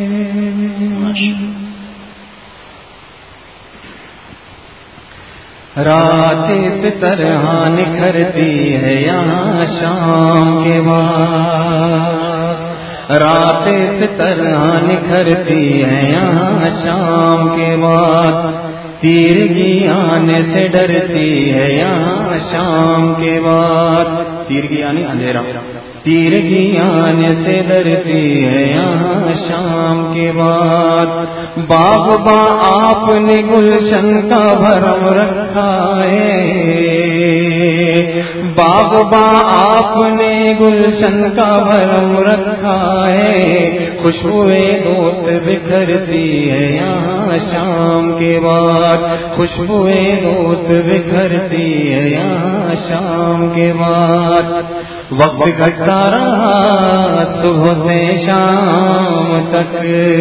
رات اس طرح نکھرتی ہے یہاں شام کے بعد، رات اس طرح نکھرتی ہے یہاں شام کے بعد، تیرگی آنے سے ڈرتی ہے یہاں شام کے بعد، تیرگی آنے اندھیرا، تیرگی آنے سے ڈرتی ہے یہاں شام کے بعد، باغباں آپ نے گلشن کا بھرم رکھا ہے، باغباں آپ نے گلشن کا بھرم رکھا ہے، خوشبوئے دوست بکھرتی ہے یہاں شام کے بعد، خوشبوئے دوست بکھرتی ہے یہاں شام کے بعد، وقت گھٹتا رہا صبح سے شام تک،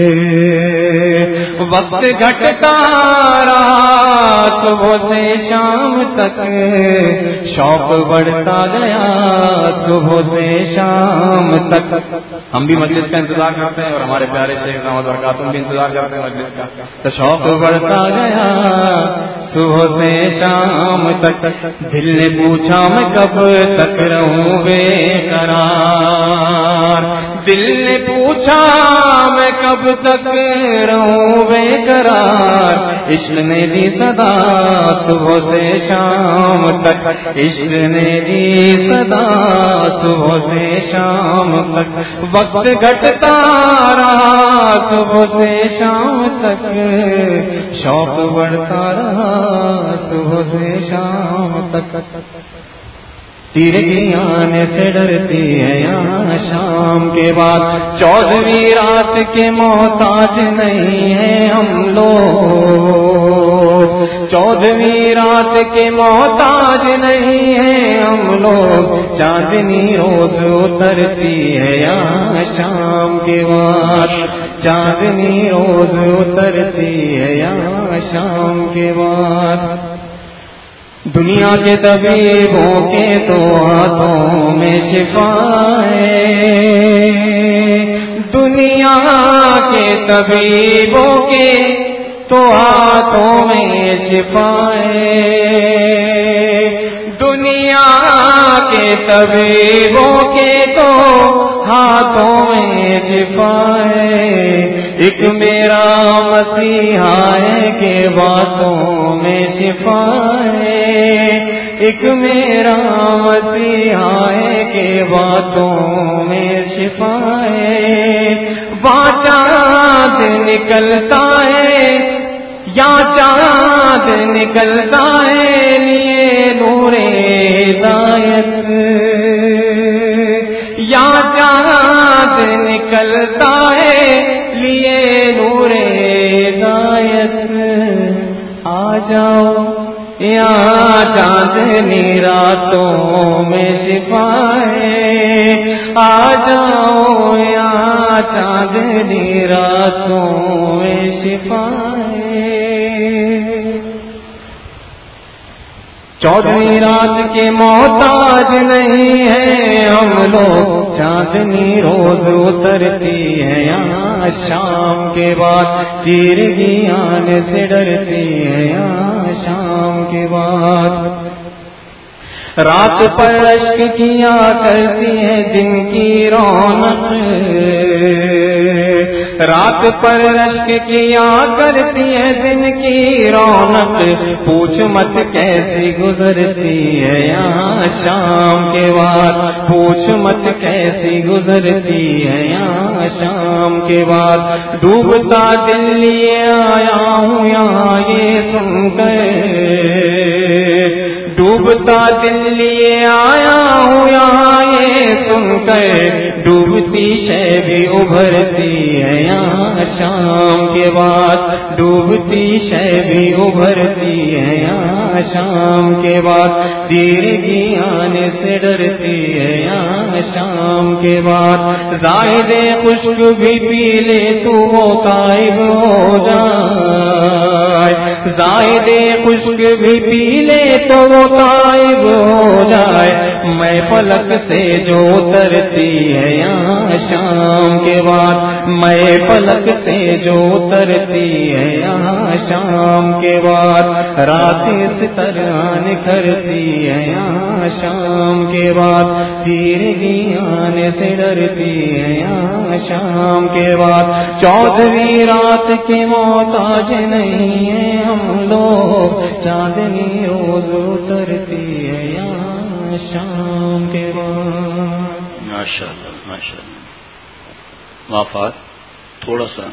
وقت گھٹتا رہا صبح سے شام تک، شوق بڑھتا گیا صبح سے شام تک۔ ہم بھی مجلس کا انتظار کرتے ہیں اور ہمارے پیارے شیخ احمد برکاتہ بھی انتظار کرتے ہیں مجلس کا، تو شوق بڑھتا گیا صبح سے شام تک، دل نے پوچھا میں کب تک رہوں بے قرار، دل نے پوچھا میں کب تک رہوں بے قرار، عشق نے دی صدا صبح سے شام تک، عشق نے دی صدا صبح سے شام تک، وقت گھٹتا رہا صبح سے شام تک، شوق بڑھتا رہا صبح سے شام تک، تیرگی آنے سے ڈرتی ہے یہاں شام کے بعد، چودہویں رات کے محتاج نہیں ہیں ہم لوگ، چودہویں رات کے محتاج نہیں ہیں ہم لوگ، چاندنی روز اترتی ہے یہاں شام کے بعد، چاندنی روز اترتی ہے یہاں شام کے بعد، دنیا کے طبیبوں کے تو ہاتھوں میں شفائیں، دنیا کے طبیبوں کے تو ہاتھوں میں شفائیں، دنیا کے طبیبوں کے تو ہاتھوں میں شفائیں، ایک میرا مسیحا ہے کہ باتوں میں شفا ہے، ایک میرا مسیحا ہے کہ باتوں میں شفا ہے، وہاں چاند نکلتا ہے یا چاند نکلتا ہے لیے نور ہدایت، یا چاند نکلتا ہے لیے نور ہدایت، آ جاؤ یا چاندنی راتوں میں شفا ہے، آ جاؤ یا چاندنی راتوں میں شفا ہے۔ چودہویں رات کے محتاج نہیں ہیں ہم لوگ، چاندنی روز اترتی ہے یہاں شام کے بعد، تیرگی آنے سے ڈرتی ہے یہاں شام کے بعد، رات پر اشک کیا کرتی ہے دن کی رونق، رات پر اشک کیا کرتی ہے دن کی رونق، پوچھ مت کیسی گزرتی ہے یہاں شام کے بعد، پوچھ مت کیسی گزرتی ہے یہاں شام کے بعد، ڈوبتا دل لیے آیا ہوں یہاں یہ سن کر، ڈوبتا دل لیے آیا ہوں یہاں یہ سن کر، ڈوبتی شے بھی ابھرتی ہے یہاں شام کے بعد، ڈوبتی شے بھی ابھرتی ہے یہاں شام کے بعد، تیرگی آنے سے ڈرتی ہے یہاں شام کے بعد، زاہد خشک بھی پی لے تو وہ غائب ہو جائے، زاہد خشک بھی پی لے تو وہ غائب ہو جائے، میں فلک سے جو اترتی ہے یہاں شام کے بعد، میں فلک سے جو اترتی ہے یہاں شام کے بعد، رات اس طرح نکھرتی ہے یہاں شام کے بعد، تیرگی آنے سے ڈرتی ہے یہاں شام کے بعد، چودہویں رات کے محتاج نہیں ہیں ہم لوگ، چاندنی روز اترتی ہے یہاں شام کے بعد۔ ماشاء اللہ ماشاء اللہ۔ وفات تھوڑا سا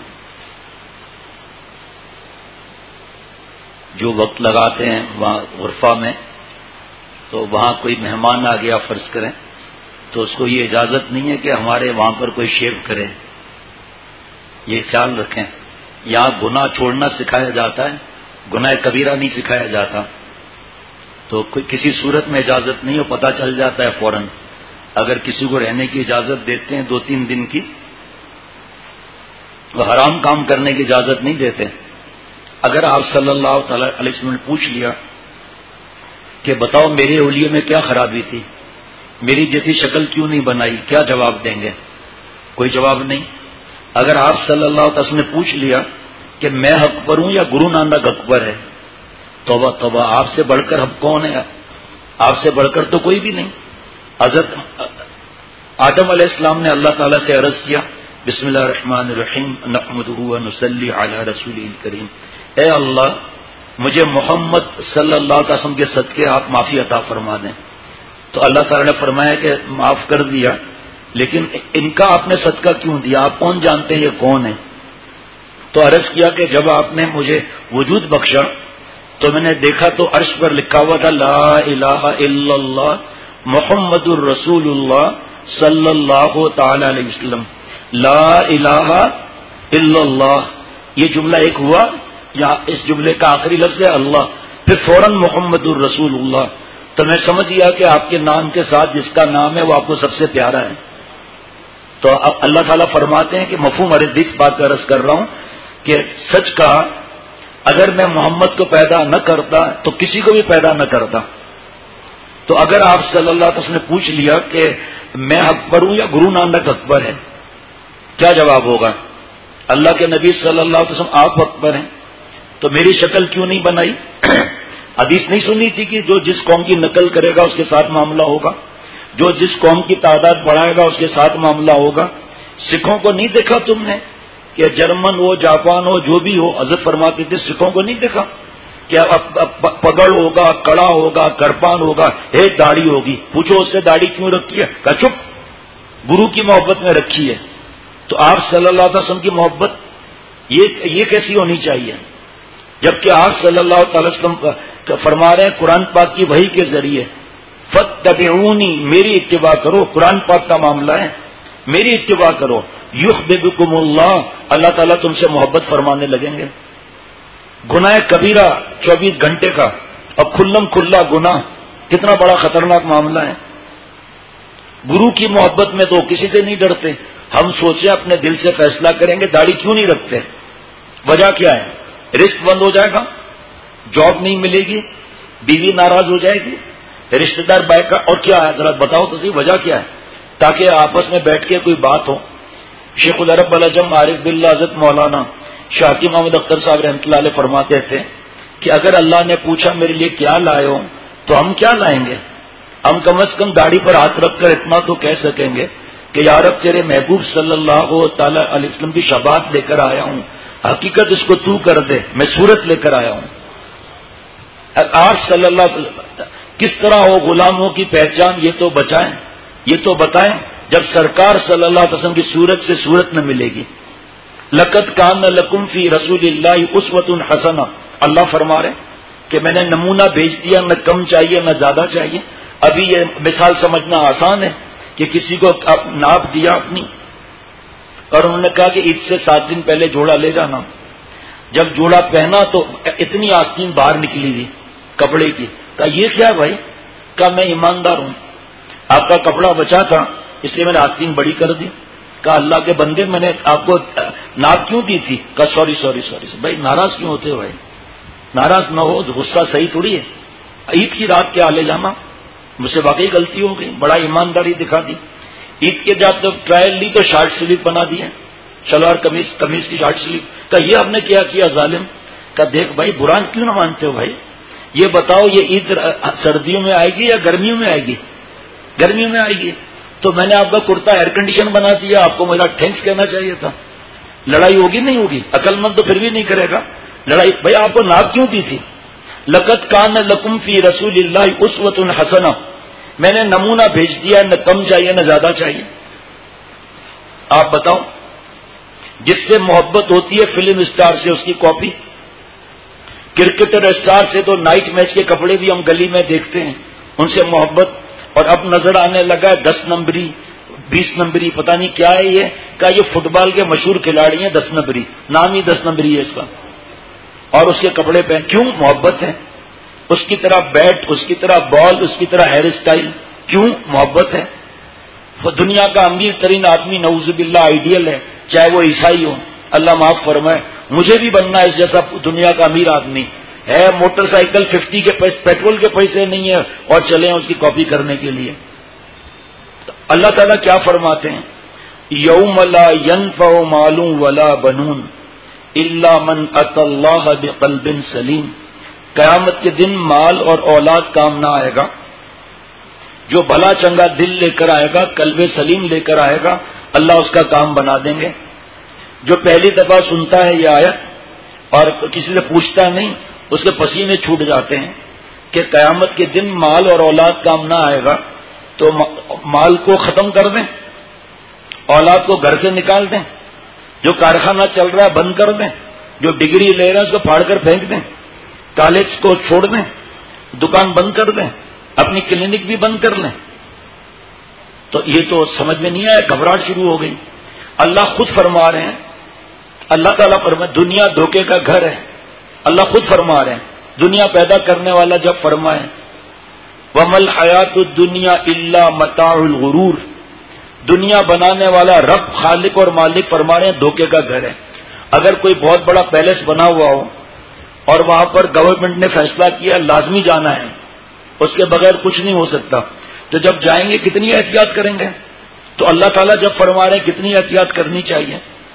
جو وقت لگاتے ہیں وہاں غرفہ میں، تو وہاں کوئی مہمان آ گیا فرض کریں تو اس کو یہ اجازت نہیں ہے کہ ہمارے وہاں پر کوئی شیو کرے، یہ خیال رکھیں، یہاں گناہ چھوڑنا سکھایا جاتا ہے، گناہ کبیرہ نہیں سکھایا جاتا، تو کوئی کسی صورت میں اجازت نہیں ہو، پتہ چل جاتا ہے فوراً۔ اگر کسی کو رہنے کی اجازت دیتے ہیں دو تین دن کی، وہ حرام کام کرنے کی اجازت نہیں دیتے۔ اگر آپ صلی اللہ تعالی علیہ وسلم نے پوچھ لیا کہ بتاؤ میرے اولیے میں کیا خرابی تھی، میری جیسی شکل کیوں نہیں بنائی، کیا جواب دیں گے؟ کوئی جواب نہیں۔ اگر آپ صلی اللہ علیہ وسلم نے پوچھ لیا کہ میں حق پر ہوں یا گرو نانک حق پر ہے، توبہ توبہ، آپ سے بڑھ کر ہم کون ہیں؟ آپ سے بڑھ کر تو کوئی بھی نہیں۔ حضرت آدم علیہ السلام نے اللہ تعالیٰ سے عرض کیا بسم اللہ الرحمن الرحیم نحمدہ ونصلی علی رسولہ الکریم، اے اللہ مجھے محمد صلی اللہ علیہ وسلم کے صدقے آپ معافی عطا فرما دیں۔ تو اللہ تعالیٰ نے فرمایا کہ معاف کر دیا، لیکن ان کا آپ نے صدقہ کیوں دیا؟ آپ کون جانتے ہیں یہ کون ہے؟ تو عرض کیا کہ جب آپ نے مجھے وجود بخشا تو میں نے دیکھا تو عرش پر لکھا ہوا تھا لا الہ الا اللہ محمد الرسول اللہ صلی اللہ تعالی علیہ وسلم، لا الہ الا اللہ، یہ جملہ ایک ہوا، یا اس جملے کا آخری لفظ ہے اللہ، پھر فوراً محمد الرسول اللہ۔ تو میں سمجھ گیا کہ آپ کے نام کے ساتھ جس کا نام ہے وہ آپ کو سب سے پیارا ہے۔ تو اللہ تعالیٰ فرماتے ہیں کہ مفہوم حدیث بات کا عرض کر رہا ہوں کہ سچ کہا، اگر میں محمد کو پیدا نہ کرتا تو کسی کو بھی پیدا نہ کرتا۔ تو اگر آپ صلی اللہ علیہ وسلم نے پوچھ لیا کہ میں حق پر ہوں یا گرو نانک حق پر ہے، کیا جواب ہوگا؟ اللہ کے نبی صلی اللہ علیہ وسلم آپ حق پر ہیں، تو میری شکل کیوں نہیں بنائی؟ حدیث نہیں سنی تھی کہ جو جس قوم کی نقل کرے گا اس کے ساتھ معاملہ ہوگا، جو جس قوم کی تعداد بڑھائے گا اس کے ساتھ معاملہ ہوگا؟ سکھوں کو نہیں دیکھا تم نے کہ جرمن ہو، جاپان ہو، جو بھی ہو، حضرت فرماتے تھے سکھوں کو نہیں دیکھا کہ اب پگڑ ہوگا، کڑا ہوگا، کرپان ہوگا، ہے داڑھی ہوگی، پوچھو اس سے داڑھی کیوں رکھی ہے؟ کہا چپ، گرو کی محبت میں رکھی ہے۔ تو آپ صلی اللہ علیہ وسلم کی محبت یہ یہ کیسی ہونی چاہیے؟ جبکہ آپ صلی اللہ تعالی وسلم فرما رہے ہیں قرآن پاک کی وحی کے ذریعے، فاتبعونی، میری اتباع کرو، قرآن پاک کا معاملہ ہے، میری اتباع کرو، یحببکم اللہ، اللہ تعالیٰ تم سے محبت فرمانے لگیں گے۔ گناہ کبیرہ چوبیس گھنٹے کا اور کھلم کھلا گناہ، کتنا بڑا خطرناک معاملہ ہے۔ گرو کی محبت میں تو کسی سے نہیں ڈرتے، ہم سوچیں اپنے دل سے فیصلہ کریں گے داڑھی کیوں نہیں رکھتے، وجہ کیا ہے؟ رزق بند ہو جائے گا، جاب نہیں ملے گی، بیوی ناراض ہو جائے گی، رشتہ دار بائے کا، اور کیا ہے ذرا بتاؤ تو صحیح وجہ کیا ہے؟ تاکہ آپس میں بیٹھ کے کوئی بات ہو۔ شیخ العرب العجم عارف باللہ حضرت مولانا شاکی محمد اختر صاحب رحمۃ اللہ علیہ فرماتے تھے کہ اگر اللہ نے پوچھا میرے لیے کیا لائے ہو تو ہم کیا لائیں گے؟ ہم کم از کم داڑھی پر ہاتھ رکھ کر اتنا تو کہہ سکیں گے کہ یا رب تیرے محبوب صلی اللہ تعالی علیہ وسلم کی شفاعت لے کر آیا ہوں، حقیقت اس کو تو کر دے، میں صورت لے کر آیا ہوں۔ آپ صلی اللہ علیہ وسلم کس طرح ہو غلاموں کی پہچان، یہ تو بچائیں، یہ تو بتائیں جب سرکار صلی اللہ علیہ وسلم کی صورت سے صورت نہ ملے گی۔ لقد کان لکم فی رسول اللہ اسوۃ حسنہ، اللہ فرما رہے کہ میں نے نمونہ بھیج دیا، نہ کم چاہیے نہ زیادہ چاہیے۔ ابھی یہ مثال سمجھنا آسان ہے کہ کسی کو ناپ دیا اپنی، اور انہوں نے کہا کہ عید سے سات دن پہلے جوڑا لے جانا۔ جب جوڑا پہنا تو اتنی آستین باہر نکلی تھی کپڑے کی۔ کہا یہ کیا بھائی؟ کہا میں ایماندار ہوں، آپ کا کپڑا بچا تھا اس لیے میں نے آستین بڑی کر دی۔ کہا اللہ کے بندے میں نے آپ کو ناپ کیوں دی تھی؟ کہا سوری سوری سوری بھائی ناراض کیوں ہوتے ہو بھائی؟ ناراض نہ ہو، غصہ صحیح تھوڑی ہے، عید کی رات کیا لے جانا، مجھ سے واقعی غلطی ہو گئی، بڑا ایمانداری دکھا دی۔ عید کے جب جب ٹرائل لی تو شارٹ سلیپ بنا دی ہے، شلوار قمیض قمیض کی شارٹ سلیپ۔ کہا یہ ہم نے کیا کیا ظالم؟ کہا دیکھ بھائی بران کیوں نہ مانتے ہو بھائی، یہ بتاؤ یہ عید سردیوں میں آئے گی یا گرمیوں میں آئے گی؟ گرمیوں میں آئے گی، تو میں نے آپ کا کرتا ایئر کنڈیشن بنا دیا، آپ کو میرا تھینکس کہنا چاہیے تھا۔ لڑائی ہوگی نہیں ہوگی؟ عقل مند تو پھر بھی نہیں کرے گا لڑائی۔ بھائی آپ کو ناپ کیوں دی تھی؟ لقد کان لکم فی رسول اللہ اسوۃ حسنہ، میں نے نمونہ بھیج دیا، نہ کم چاہیے نہ زیادہ چاہیے۔ آپ بتاؤ جس سے محبت ہوتی ہے فلم اسٹار سے اس کی کاپی، کرکٹر اسٹار سے تو نائٹ میچ کے کپڑے بھی ہم گلی میں دیکھتے ہیں، ان سے محبت، اور اب نظر آنے لگا ہے دس نمبری بیس نمبری پتہ نہیں کیا ہے یہ، کہا یہ فٹ بال کے مشہور کھلاڑی ہیں دس نمبری، نام ہی دس نمبری ہے اس کا، اور اس کے کپڑے پہن، کیوں؟ محبت ہے۔ اس کی طرح بیٹ، اس کی طرح بال، اس کی طرح ہیئر اسٹائل، کیوں؟ محبت ہے۔ وہ دنیا کا امیر ترین آدمی نعوذ باللہ آئیڈیل ہے، چاہے وہ عیسائی ہو، اللہ معاف فرمائے، مجھے بھی بننا ہے اس جیسا دنیا کا امیر آدمی ہے، موٹر سائیکل ففٹی کے پیسے، پیٹرول کے پیسے نہیں ہے اور چلیں اس کی کاپی کرنے کے لیے۔ اللہ تعالیٰ کیا فرماتے ہیں؟ یوم لا ینفع مال ولا بنون الا من اتى اللہ بقلب سلیم، قیامت کے دن مال اور اولاد کام نہ آئے گا، جو بھلا چنگا دل لے کر آئے گا، قلب سلیم لے کر آئے گا، اللہ اس کا کام بنا دیں گے۔ جو پہلی دفعہ سنتا ہے یہ آیت اور کسی سے پوچھتا نہیں، اس کے پسینے چھوٹ جاتے ہیں کہ قیامت کے دن مال اور اولاد کام نہ آئے گا، تو مال کو ختم کر دیں، اولاد کو گھر سے نکال دیں، جو کارخانہ چل رہا ہے بند کر دیں، جو ڈگری لے رہے ہیں اس کو پھاڑ کر پھینک دیں، کالج کو چھوڑ دیں، دکان بند کر دیں، اپنی کلینک بھی بند کر لیں۔ تو یہ تو سمجھ میں نہیں آیا، گھبراہٹ شروع ہو گئی۔ اللہ خود فرما رہے ہیں، اللہ تعالیٰ فرمائے دنیا دھوکے کا گھر ہے، اللہ خود فرما رہے ہیں، دنیا پیدا کرنے والا جب فرمائے وَمَا الْحَيَاةُ الدُّنْيَا إِلَّا مَتَاعُ الْغُرُورِ، دنیا بنانے والا رب خالق اور مالک فرما رہے ہیں دھوکے کا گھر ہے۔ اگر کوئی بہت بڑا پیلس بنا ہوا ہو اور وہاں پر گورنمنٹ نے فیصلہ کیا لازمی جانا ہے، اس کے بغیر کچھ نہیں ہو سکتا، تو جب جائیں گے کتنی احتیاط کریں گے؟ تو اللہ تعالیٰ جب فرما رہے ہیں کتنی احتیاط کرنی چاہیے۔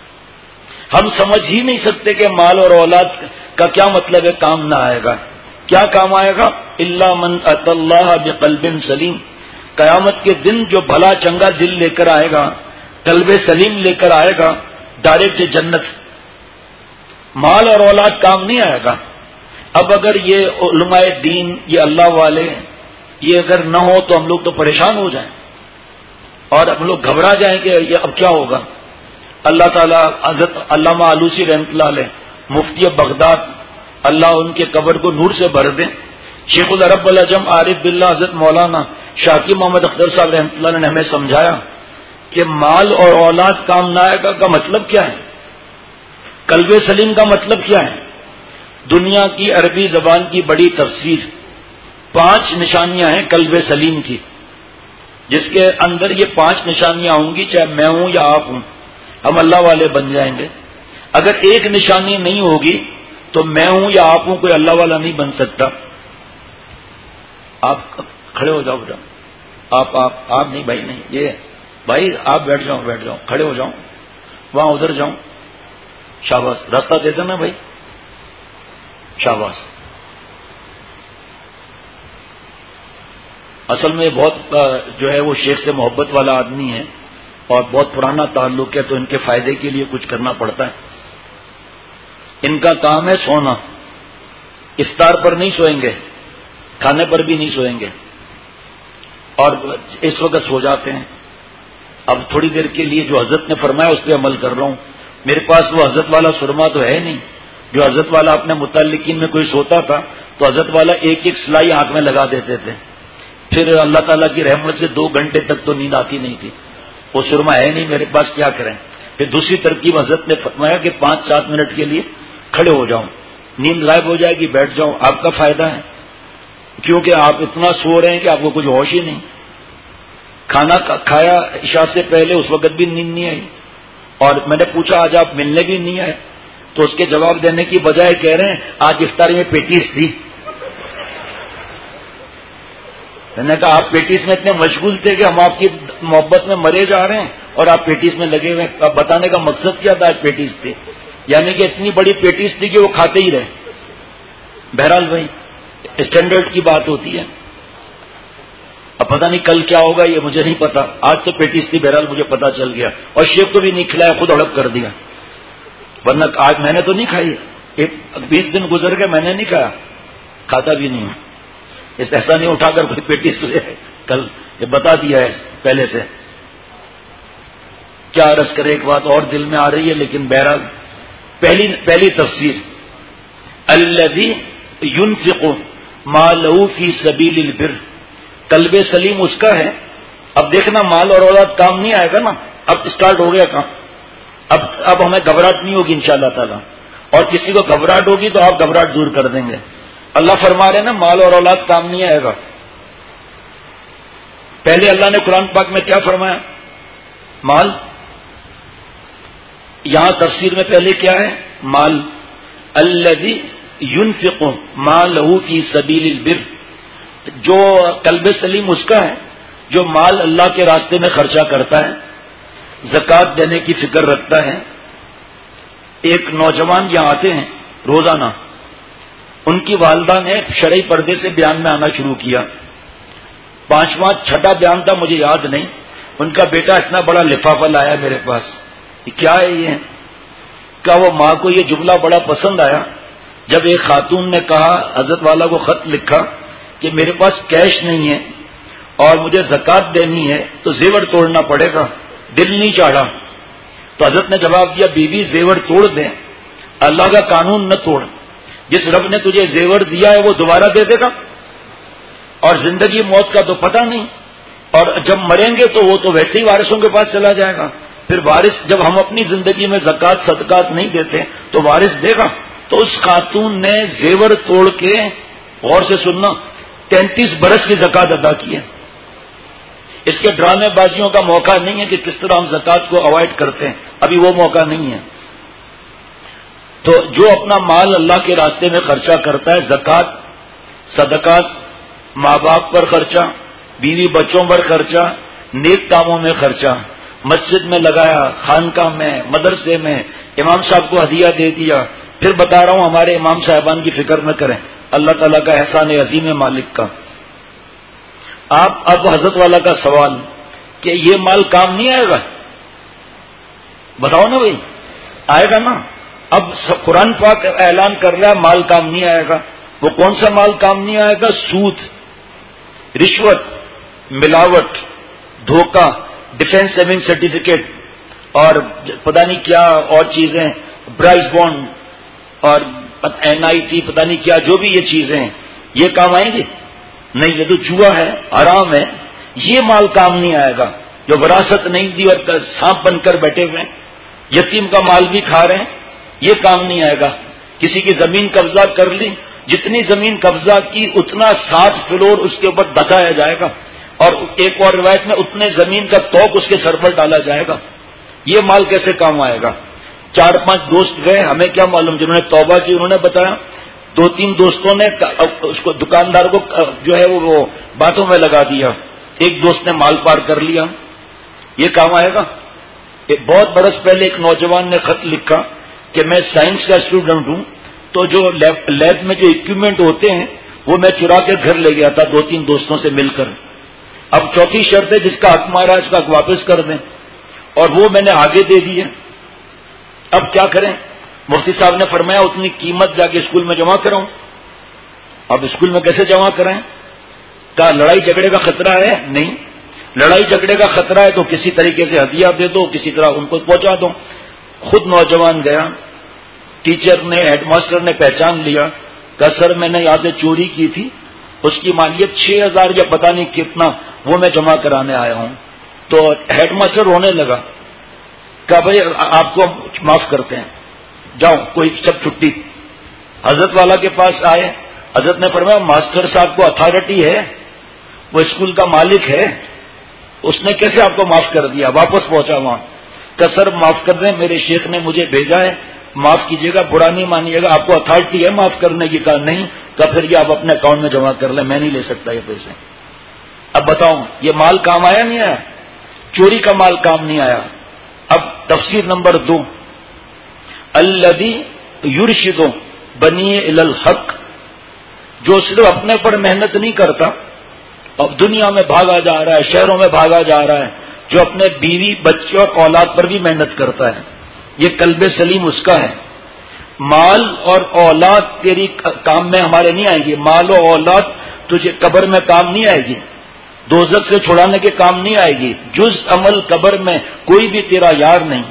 ہم سمجھ ہی نہیں سکتے کہ مال اور اولاد کا کیا مطلب ہے کام نہ آئے گا۔ کیا کام آئے گا؟ الا من اتى اللہ بقلب سلیم، قیامت کے دن جو بھلا چنگا دل لے کر آئے گا، قلب سلیم لے کر آئے گا، ڈائریکٹ جنت. مال اور اولاد کام نہیں آئے گا. اب اگر یہ علماء دین، یہ اللہ والے، یہ اگر نہ ہو تو ہم لوگ تو پریشان ہو جائیں اور ہم لوگ گھبرا جائیں کہ یہ اب کیا ہوگا. اللہ تعالیٰ حضرت علامہ آلوسی رحمۃ اللہ علیہ مفتی بغداد، اللہ ان کے قبر کو نور سے بھر دیں. شیخ العرب العجم عارف باللہ حضرت مولانا شاکی محمد اختر صاحب رحمۃ اللہ علیہ نے ہمیں سمجھایا کہ مال اور اولاد کام نہ آئے گا کا مطلب کیا ہے، قلب سلیم کا مطلب کیا ہے. دنیا کی عربی زبان کی بڑی تفسیر، پانچ نشانیاں ہیں قلب سلیم کی. جس کے اندر یہ پانچ نشانیاں ہوں گی، چاہے میں ہوں یا آپ ہوں، ہم اللہ والے بن جائیں گے. اگر ایک نشانی نہیں ہوگی تو میں ہوں یا آپ ہوں، کوئی اللہ والا نہیں بن سکتا. آپ کھڑے ہو جاؤ بیٹا. آپ آپ آپ نہیں بھائی، نہیں یہ بھائی آپ بیٹھ جاؤ بیٹھ جاؤ کھڑے ہو جاؤ، وہاں ادھر جاؤں. شاباش، راستہ دے دینا بھائی، شاباش. اصل میں بہت جو ہے وہ شیخ سے محبت والا آدمی ہے اور بہت پرانا تعلق ہے، تو ان کے فائدے کے لیے کچھ کرنا پڑتا ہے. ان کا کام ہے سونا. افطار پر نہیں سوئیں گے، کھانے پر بھی نہیں سوئیں گے، اور اس وقت سو جاتے ہیں. اب تھوڑی دیر کے لیے جو حضرت نے فرمایا اس پہ عمل کر رہا ہوں. میرے پاس وہ حضرت والا سرما تو ہے نہیں جو حضرت والا اپنے متعلقین میں کوئی سوتا تھا تو حضرت والا ایک ایک سلائی آنکھ میں لگا دیتے تھے. پھر اللہ تعالیٰ کی رحمت سے دو گھنٹے تک تو نیند آتی نہیں تھی. وہ سرما ہے نہیں میرے پاس، کیا کریں. پھر دوسری ترکیب حضرت نے فرمایا کہ پانچ سات منٹ کے لیے کھڑے ہو جاؤں، نیند غائب ہو جائے گی، بیٹھ جاؤں. آپ کا فائدہ ہے کیونکہ آپ اتنا سو رہے ہیں کہ آپ کو کچھ ہوش ہی نہیں. کھانا کھایا عشاء سے پہلے، اس وقت بھی نیند نہیں آئی. اور میں نے پوچھا آج آپ ملنے بھی نہیں آئے، تو اس کے جواب دینے کی بجائے کہہ رہے ہیں آج افطاری میں پیٹیز تھی. میں نے کہا آپ پیٹیز میں اتنے مشغول تھے کہ ہم آپ کی محبت میں مرے جا رہے ہیں اور آپ پیٹیز میں لگے ہوئے. اب بتانے کا مقصد کیا تھا آج پیٹیز تھی، یعنی کہ اتنی بڑی پیٹیز تھی کہ وہ کھاتے ہی رہے. بہرحال بھائی اسٹینڈرڈ کی بات ہوتی ہے. اب پتہ نہیں کل کیا ہوگا یہ مجھے نہیں پتا. آج تو پیٹیز تھی، بہرحال مجھے پتا چل گیا. اور شیخ کو بھی نہیں کھلایا، خود ہڑپ کر دیا. ورنہ آج میں نے تو نہیں کھائی. ایک بیس دن گزر گئے میں نے نہیں کھایا، کھاتا بھی نہیں ہوں. اس ایسا نہیں اٹھا کر کوئی پیٹیز لے کل یہ بتا دیا ہے پہلے سے. کیا عرض کرے، ایک بات اور دل میں آ رہی ہے، لیکن بہرحال پہلی پہلی تفسیر الذی ينفق مالہ فی سبیل البر. قلب سلیم اس کا ہے. اب دیکھنا مال اور اولاد کام نہیں آئے گا نا. اب اسٹارٹ ہو گیا کام. اب اب ہمیں گھبراہٹ نہیں ہوگی انشاءاللہ تعالی. اور کسی کو گھبراہٹ ہوگی تو آپ گھبراہٹ دور کر دیں گے. اللہ فرما رہے ہیں نا مال اور اولاد کام نہیں آئے گا. پہلے اللہ نے قرآن پاک میں کیا فرمایا؟ مال. یہاں تفسیر میں پہلے کیا ہے؟ مال. الذی ينفق مالہ فی سبیل البر. جو قلب سلیم اس کا ہے جو مال اللہ کے راستے میں خرچہ کرتا ہے، زکوٰۃ دینے کی فکر رکھتا ہے. ایک نوجوان یہاں آتے ہیں روزانہ، ان کی والدہ نے شرعی پردے سے بیان میں آنا شروع کیا. پانچواں چھٹا بیان تھا مجھے یاد نہیں. ان کا بیٹا اتنا بڑا لفافہ لایا میرے پاس. یہ کیا ہے؟ یہ کیا وہ ماں کو یہ جملہ بڑا پسند آیا جب ایک خاتون نے کہا، حضرت والا کو خط لکھا کہ میرے پاس کیش نہیں ہے اور مجھے زکوٰۃ دینی ہے تو زیور توڑنا پڑے گا. دل نہیں چاڑا تو حضرت نے جواب دیا، بیوی زیور توڑ دیں، اللہ کا قانون نہ توڑ. جس رب نے تجھے زیور دیا ہے وہ دوبارہ دے دے گا، اور زندگی موت کا تو پتہ نہیں. اور جب مریں گے تو وہ تو ویسے ہی وارثوں کے پاس چلا جائے گا. پھر وارث جب ہم اپنی زندگی میں زکوٰۃ صدقات نہیں دیتے تو وارث دے گا. تو اس خاتون نے زیور توڑ کے، غور سے سننا، تینتیس برس کی زکوٰۃ ادا کی ہے. اس کے ڈرامے بازیوں کا موقع نہیں ہے کہ کس طرح ہم زکوٰۃ کو اوائڈ کرتے ہیں، ابھی وہ موقع نہیں ہے. تو جو اپنا مال اللہ کے راستے میں خرچہ کرتا ہے، زکوٰۃ، صدقات، ماں باپ پر خرچہ، بیوی بچوں پر خرچہ، نیک کاموں میں خرچہ، مسجد میں لگایا، خانقاہ میں، مدرسے میں، امام صاحب کو ہدیہ دے دیا. پھر بتا رہا ہوں ہمارے امام صاحبان کی فکر نہ کریں، اللہ تعالیٰ کا احسان عظیم ہے مالک کا. آپ اب حضرت والا کا سوال کہ یہ مال کام نہیں آئے گا، بتاؤ نا بھائی. آئے گا نا. اب قرآن پاک اعلان کر رہا ہے مال کام نہیں آئے گا. وہ کون سا مال کام نہیں آئے گا؟ سود، رشوت، ملاوٹ، دھوکہ، ڈیفینس سیونگ سرٹیفکیٹ اور پتہ نہیں کیا اور چیزیں، برائز بانڈ اور این آئی ٹی، پتہ نہیں کیا جو بھی یہ چیزیں ہیں، یہ کام آئیں گے؟ نہیں، یہ تو جوا ہے، حرام ہے. یہ مال کام نہیں آئے گا. جو وراثت نہیں دی اور سانپ بن کر بیٹھے ہوئے ہیں، یتیم کا مال بھی کھا رہے ہیں، یہ کام نہیں آئے گا. کسی کی زمین قبضہ کر لی، جتنی زمین قبضہ کی اتنا سات فلور اس کے اوپر دھسایا جائے گا، اور ایک اور روایت میں اتنے زمین کا توق اس کے سر پر ڈالا جائے گا. یہ مال کیسے کام آئے گا؟ چار پانچ دوست گئے، ہمیں کیا معلوم، جنہوں نے توبہ کی انہوں نے بتایا. دو تین دوستوں نے اس کو دکاندار کو جو ہے وہ باتوں میں لگا دیا. ایک دوست نے مال پار کر لیا. یہ کام آئے گا؟ ایک بہت برس پہلے ایک نوجوان نے خط لکھا کہ میں سائنس کا اسٹوڈنٹ ہوں، تو جو لیب میں جو اکوپمنٹ ہوتے ہیں وہ میں چرا کے گھر لے گیا تھا دو تین دوستوں سے مل کر. اب چوتھی شرط ہے جس کا حق مارا اس کا حق واپس کر دیں، اور وہ میں نے آگے دے دی ہے. اب کیا کریں؟ مفتی صاحب نے فرمایا اتنی قیمت جا کے اسکول میں جمع کراؤں. اب اسکول میں کیسے جمع کرائیں؟ کہا لڑائی جھگڑے کا خطرہ ہے. نہیں، لڑائی جھگڑے کا خطرہ ہے تو کسی طریقے سے ہدیہ دے دو، کسی طرح ان کو پہنچا دو. خود نوجوان گیا، ٹیچر نے ہیڈ ماسٹر نے پہچان لیا، کہا سر میں نے یہاں سے چوری کی تھی، اس کی مالیت چھ ہزار یا پتہ نہیں کتنا، وہ میں جمع کرانے آیا ہوں. تو ہیڈ ماسٹر رونے لگا، کہا بھائی آپ کو معاف کرتے ہیں، جاؤ کوئی سب چھٹی. حضرت والا کے پاس آئے، حضرت نے فرمایا ماسٹر صاحب کو اتھارٹی ہے، وہ اسکول کا مالک ہے، اس نے کیسے آپ کو معاف کر دیا؟ واپس پہنچا وہاں، کہ سر معاف کر دیں، میرے شیخ نے مجھے بھیجا ہے، معاف کیجیے گا، برا نہیں مانیے گا، آپ کو اتھارٹی ہے معاف کرنے کی؟ کہا نہیں. کہ پھر یہ آپ اپنے اکاؤنٹ میں جمع کر لیں، میں نہیں لے سکتا یہ پیسے. اب بتاؤں یہ مال کام آیا نہیں آیا؟ چوری کا مال کام نہیں آیا. اب تفسیر نمبر دو، الذی یرشد بنی الی الحق، جو صرف اپنے پر محنت نہیں کرتا، اب دنیا میں بھاگا جا رہا ہے، شہروں میں بھاگا جا رہا ہے، جو اپنے بیوی بچے اور اولاد پر بھی محنت کرتا ہے، یہ قلب سلیم اس کا ہے. مال اور اولاد تیری کام میں ہمارے نہیں آئے گی. مال و اولاد تجھے قبر میں کام نہیں آئے گی، دوزخ سے چھڑانے کے کام نہیں آئے گی. جز عمل قبر میں کوئی بھی تیرا یار نہیں.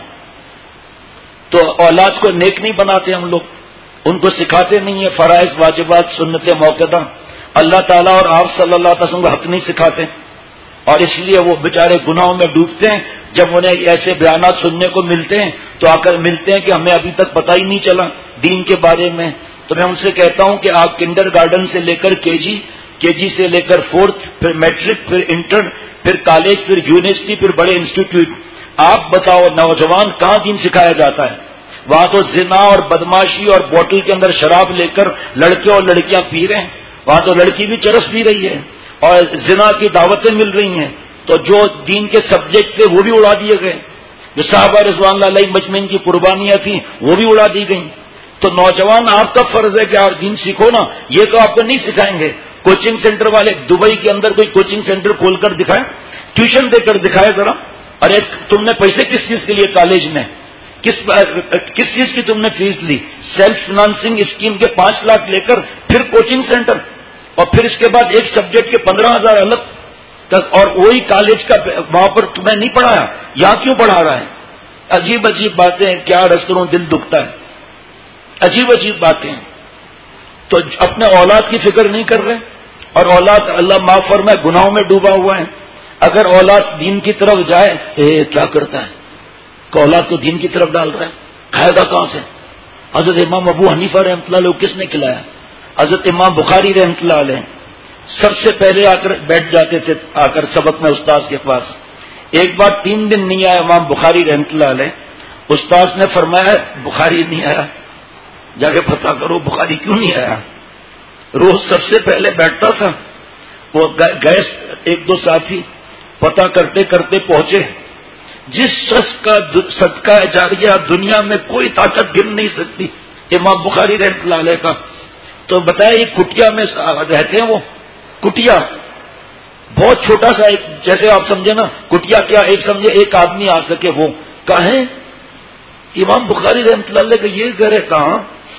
تو اولاد کو نیک نہیں بناتے ہم لوگ، ان کو سکھاتے نہیں ہیں فرائض واجبات سنت موقدہ. اللہ تعالیٰ اور آپ صلی اللہ علیہ وسلم کو حق نہیں سکھاتے، اور اس لیے وہ بیچارے گناہوں میں ڈوبتے ہیں. جب انہیں ایسے بیانات سننے کو ملتے ہیں تو آ کر ملتے ہیں کہ ہمیں ابھی تک پتہ ہی نہیں چلا دین کے بارے میں. تو میں ان سے کہتا ہوں کہ آپ کنڈر گارڈن سے لے کر کے جی، کے جی سے لے کر فورتھ، پھر میٹرک، پھر انٹر، پھر کالج، پھر یونیورسٹی، پھر بڑے انسٹیٹیوٹ، آپ بتاؤ نوجوان کہاں دین سکھایا جاتا ہے؟ وہاں تو زنا اور بدماشی اور بوٹل کے اندر شراب لے کر لڑکے اور لڑکیاں پی رہے ہیں. وہاں تو لڑکی بھی چرس پی رہی ہے اور زنا کی دعوتیں مل رہی ہیں. تو جو دین کے سبجیکٹ تھے وہ بھی اڑا دیے گئے، جو صحابہ رضوان اللہ علیہ مجمعین کی قربانیاں تھیں وہ بھی اڑا دی گئیں. تو نوجوان آپ کا فرض ہے کہ آپ دین سیکھو نا، یہ تو آپ کو نہیں سکھائیں گے. کوچنگ سینٹر والے دبئی کے اندر کوئی کوچنگ سینٹر کھول کر دکھائے، ٹیوشن دے کر دکھائے ذرا. ارے تم نے پیسے کس چیز کے لیے کالج میں، کس کس چیز کی تم نے فیس لی؟ سیلف فنانسنگ اسکیم کے پانچ لاکھ لے کر پھر کوچنگ سینٹر، اور پھر اس کے بعد ایک سبجیکٹ کے پندرہ ہزار الگ تک، اور وہی کالج کا وہاں پر تمہیں نہیں پڑھایا، یہاں کیوں پڑھا رہا ہے؟ عجیب عجیب باتیں، کیا رس کروں دل دکھتا ہے. عجیب عجیب باتیں. تو اپنے اولاد کی فکر نہیں کر رہے، اور اولاد اللہ معاف فرمائے گناہوں میں ڈوبا ہوا ہے. اگر اولاد دین کی طرف جائے، اے کیا کرتا ہے کہ اولاد کو دین کی طرف ڈال رہا ہے، کھائے گا کہاں سے؟ حضرت امام ابو حنیفہ رحمۃ اللہ علیہ کس نے کھلایا؟ حضرت امام بخاری رحمۃ اللہ علیہ سب سے پہلے آ کر بیٹھ جاتے تھے آ کر سبق میں استاذ کے پاس. ایک بار تین دن نہیں آیا امام بخاری رحمۃ اللہ علیہ، استاذ نے فرمایا بخاری نہیں آیا، جا کے پتہ کرو بخاری کیوں نہیں آیا. روز سب سے پہلے بیٹھتا تھا. وہ گئے ایک دو ساتھی، پتہ کرتے کرتے پہنچے، جس شخص کا صدقہ جاریہ دنیا میں کوئی طاقت گر نہیں سکتی امام بخاری رحمۃ اللہ علیہ کا. تو بتایا یہ کٹیا میں رہتے ہیں، وہ کٹیا بہت چھوٹا سا، ایک جیسے آپ سمجھے نا کٹیا کیا، ایک سمجھے ایک آدمی آ سکے وہ کہیں. امام بخاری رحمۃ اللہ علیہ کا یہ گھر ہے کہاں؟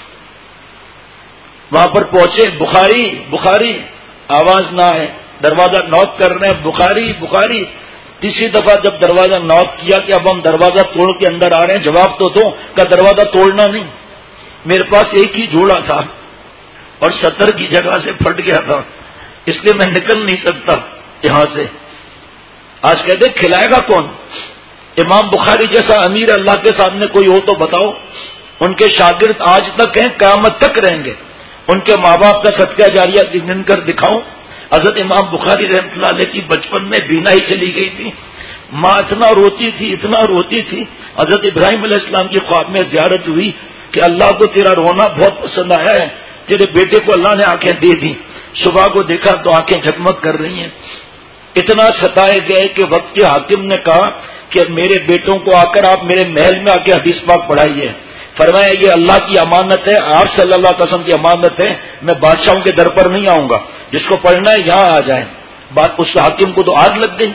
وہاں پر پہنچے، بخاری بخاری آواز نہ ہے، دروازہ نوک کر رہے ہیں، بخاری بخاری. تیسری دفعہ جب دروازہ نوک کیا کہ اب ہم دروازہ توڑ کے اندر آ رہے ہیں، جواب تو دو. کا دروازہ توڑنا نہیں، میرے پاس ایک ہی جوڑا تھا اور ستر کی جگہ سے پھٹ گیا تھا، اس لیے میں نکل نہیں سکتا یہاں سے. آج کہتے کھلائے گا کون؟ امام بخاری جیسا امیر اللہ کے سامنے کوئی ہو تو بتاؤ. ان کے شاگرد آج تک ہیں، قیامت تک رہیں گے. ان کے ماں باپ کا صدقہ جاریہ گن کر دکھاؤں. حضرت امام بخاری رحمۃ اللہ علیہ کی بچپن میں بینائی چلی گئی تھی. ماں اتنا روتی تھی اتنا روتی تھی. حضرت ابراہیم علیہ السلام کی خواب میں زیارت ہوئی کہ اللہ کو تیرا رونا بہت پسند آیا ہے، تیرے بیٹے کو اللہ نے آنکھیں دے دی. صبح کو دیکھا تو آنکھیں جھگمگ کر رہی ہیں. اتنا ستائے گئے کہ وقت کے حاکم نے کہا کہ میرے بیٹوں کو آ کر آپ میرے محل میں آ کے حدیث پاک پڑھائیے. فرمایا یہ اللہ کی امانت ہے، آپ صلی اللہ علیہ وسلم کی امانت ہے، میں بادشاہوں کے در پر نہیں آؤں گا، جس کو پڑھنا ہے یہاں آ جائے. بات اس حاکم کو تو آگ لگ گئی.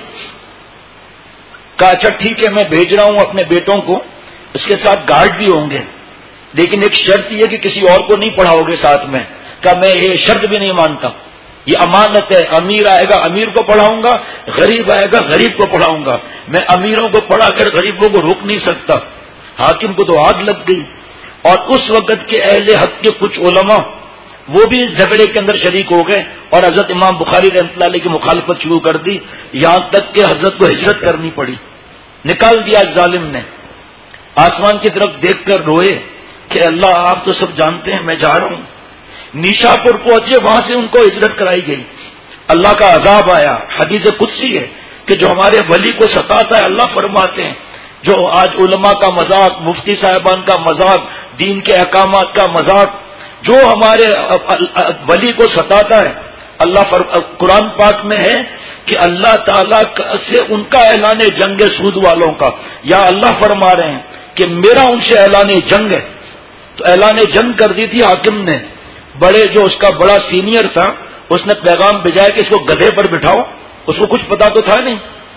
کہا اچھا ٹھیک ہے میں بھیج رہا ہوں اپنے بیٹوں کو، اس کے ساتھ گارڈ بھی ہوں گے، لیکن ایک شرط یہ کہ کسی اور کو نہیں پڑھاؤ گے ساتھ میں. کہا میں یہ شرط بھی نہیں مانتا، یہ امانت ہے. امیر آئے گا امیر کو پڑھاؤں گا، غریب آئے گا غریب کو پڑھاؤں گا، میں امیروں کو پڑھا کر غریبوں کو روک نہیں سکتا. حاکم کو تو آگ لگ گئی. اور اس وقت کے اہل حق کے کچھ علماء وہ بھی اس جھگڑے کے اندر شریک ہو گئے اور حضرت امام بخاری رحمۃ اللہ علیہ کی مخالفت شروع کر دی، یہاں تک کہ حضرت کو ہجرت کرنی پڑی. نکال دیا ظالم نے. آسمان کی طرف دیکھ کر روئے کہ اللہ آپ تو سب جانتے ہیں، میں جا رہا ہوں. نیشا پور پہنچے، وہاں سے ان کو ہجرت کرائی گئی. اللہ کا عذاب آیا. حدیث قدسی ہے کہ جو ہمارے ولی کو ستاتا ہے اللہ فرماتے ہیں جو آج علماء کا مذاق، مفتی صاحبان کا مذاق، دین کے احکامات کا مذاق، جو ہمارے ولی کو ستاتا ہے، اللہ فر... قرآن پاک میں ہے کہ اللہ تعالیٰ سے ان کا اعلان جنگ سود والوں کا، یا اللہ فرما رہے ہیں کہ میرا ان سے اعلان جنگ ہے. تو اعلان جنگ کر دی تھی حاکم نے. بڑے جو اس کا بڑا سینئر تھا اس نے پیغام بھیجایا کہ اس کو گدھے پر بٹھاؤ. اس کو کچھ پتا تو تھا نہیں.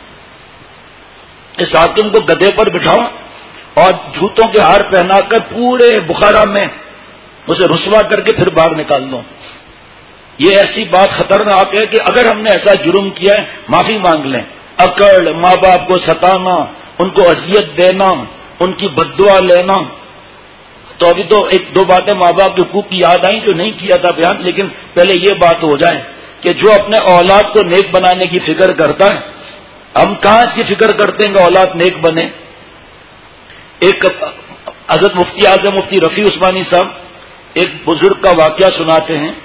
اس حاکم کو گدھے پر بٹھاؤ اور جوتوں کے ہار پہنا کر پورے بخارا میں اسے رسوا کر کے پھر باہر نکال دو. یہ ایسی بات خطرناک ہے کہ اگر ہم نے ایسا جرم کیا ہے معافی مانگ لیں. اکڑ، ماں باپ کو ستانا، ان کو اذیت دینا، ان کی بد دعا لینا. تو ابھی تو ایک دو باتیں ماں باپ کے حقوق کی یاد آئیں جو نہیں کیا تھا بیان، لیکن پہلے یہ بات ہو جائے کہ جو اپنے اولاد کو نیک بنانے کی فکر کرتا ہے، ہم کہاں اس کی فکر کرتے ہیں کہ اولاد نیک بنے. ایک حضرت مفتی اعظم مفتی رفیع عثمانی صاحب ایک بزرگ کا واقعہ سناتے ہیں.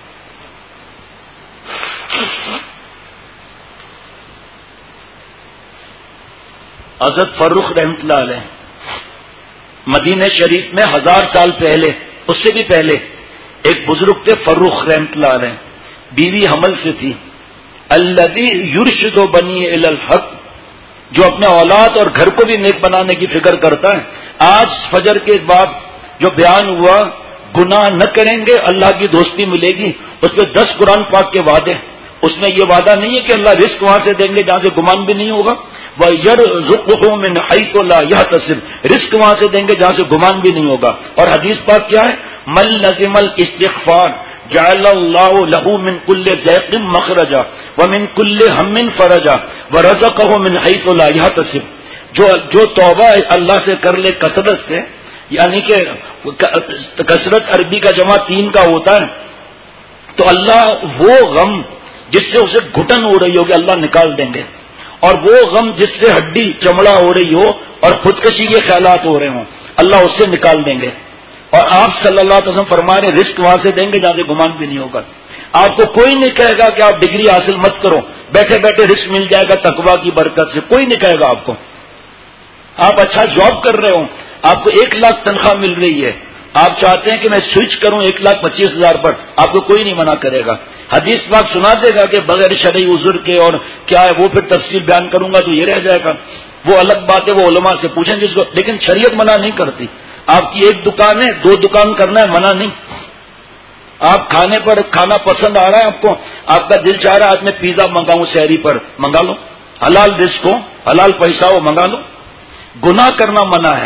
حضرت فروخ رحمۃ اللہ علیہ مدینہ شریف میں ہزار سال پہلے، اس سے بھی پہلے ایک بزرگ تھے فروخ رحمۃ اللہ علیہ. بیوی حمل سے تھی. الذی یرشد بنی الی الحق، جو اپنے اولاد اور گھر کو بھی نیک بنانے کی فکر کرتا ہے. آج فجر کے بعد جو بیان ہوا گناہ نہ کریں گے اللہ کی دوستی ملے گی، اس پہ دس قرآن پاک کے وعدے. اس میں یہ وعدہ نہیں ہے کہ اللہ رزق وہاں سے دیں گے جہاں سے گمان بھی نہیں ہوگا. وَيَرْزُقْهُ مِنْ حَيْثُ لَا يَحْتَسِبُ، رزق وہاں سے دیں گے جہاں سے گمان بھی نہیں ہوگا. اور حدیث پاک کیا ہے؟ مَن لَزِمَ الْإِسْتِغْفَارَ جَعَلَ اللَّهُ لَهُ مِنْ كُلِّ ضَيْقٍ مَخْرَجًا وَمِنْ كُلِّ هَمٍّ فَرَجًا وَرَزَقَهُ مِنْ حَيْثُ لَا يَحْتَسِبُ. جو جو توبہ اللہ سے کر لے کثرت سے، یعنی کہ کثرت عربی کا جمع تین کا ہوتا ہے، تو اللہ وہ غم جس سے اسے گھٹن ہو رہی ہوگی اللہ نکال دیں گے، اور وہ غم جس سے ہڈی چمڑا ہو رہی ہو اور خودکشی کے خیالات ہو رہے ہوں اللہ اس سے نکال دیں گے. اور آپ صلی اللہ علیہ وسلم فرما رہے رزق وہاں سے دیں گے جہاں سے گمان بھی نہیں ہوگا. آپ کو کوئی نہیں کہے گا کہ آپ ڈگری حاصل مت کرو، بیٹھے بیٹھے رزق مل جائے گا تقویٰ کی برکت سے، کوئی نہیں کہے گا آپ کو. آپ اچھا جاب کر رہے ہو، آپ کو ایک لاکھ تنخواہ مل رہی ہے، آپ چاہتے ہیں کہ میں سوئچ کروں ایک لاکھ پچیس ہزار پر، آپ کو کوئی نہیں منع کرے گا. حدیث پاک سنا دے گا کہ بغیر شرعی عذر کے اور کیا ہے وہ پھر تفصیل بیان کروں گا تو یہ رہ جائے گا، وہ الگ بات ہے، وہ علماء سے پوچھیں گے اس کو. لیکن شریعت منع نہیں کرتی. آپ کی ایک دکان ہے، دو دکان کرنا ہے منع نہیں. آپ کھانے پر کھانا پسند آ رہا ہے آپ کو، آپ کا دل چاہ رہا ہے آج میں پیزا منگاؤں شہری پر، منگا لو. حلال رزق ہو، حلال پیسہ ہو، منگا لو. گناہ کرنا منع ہے.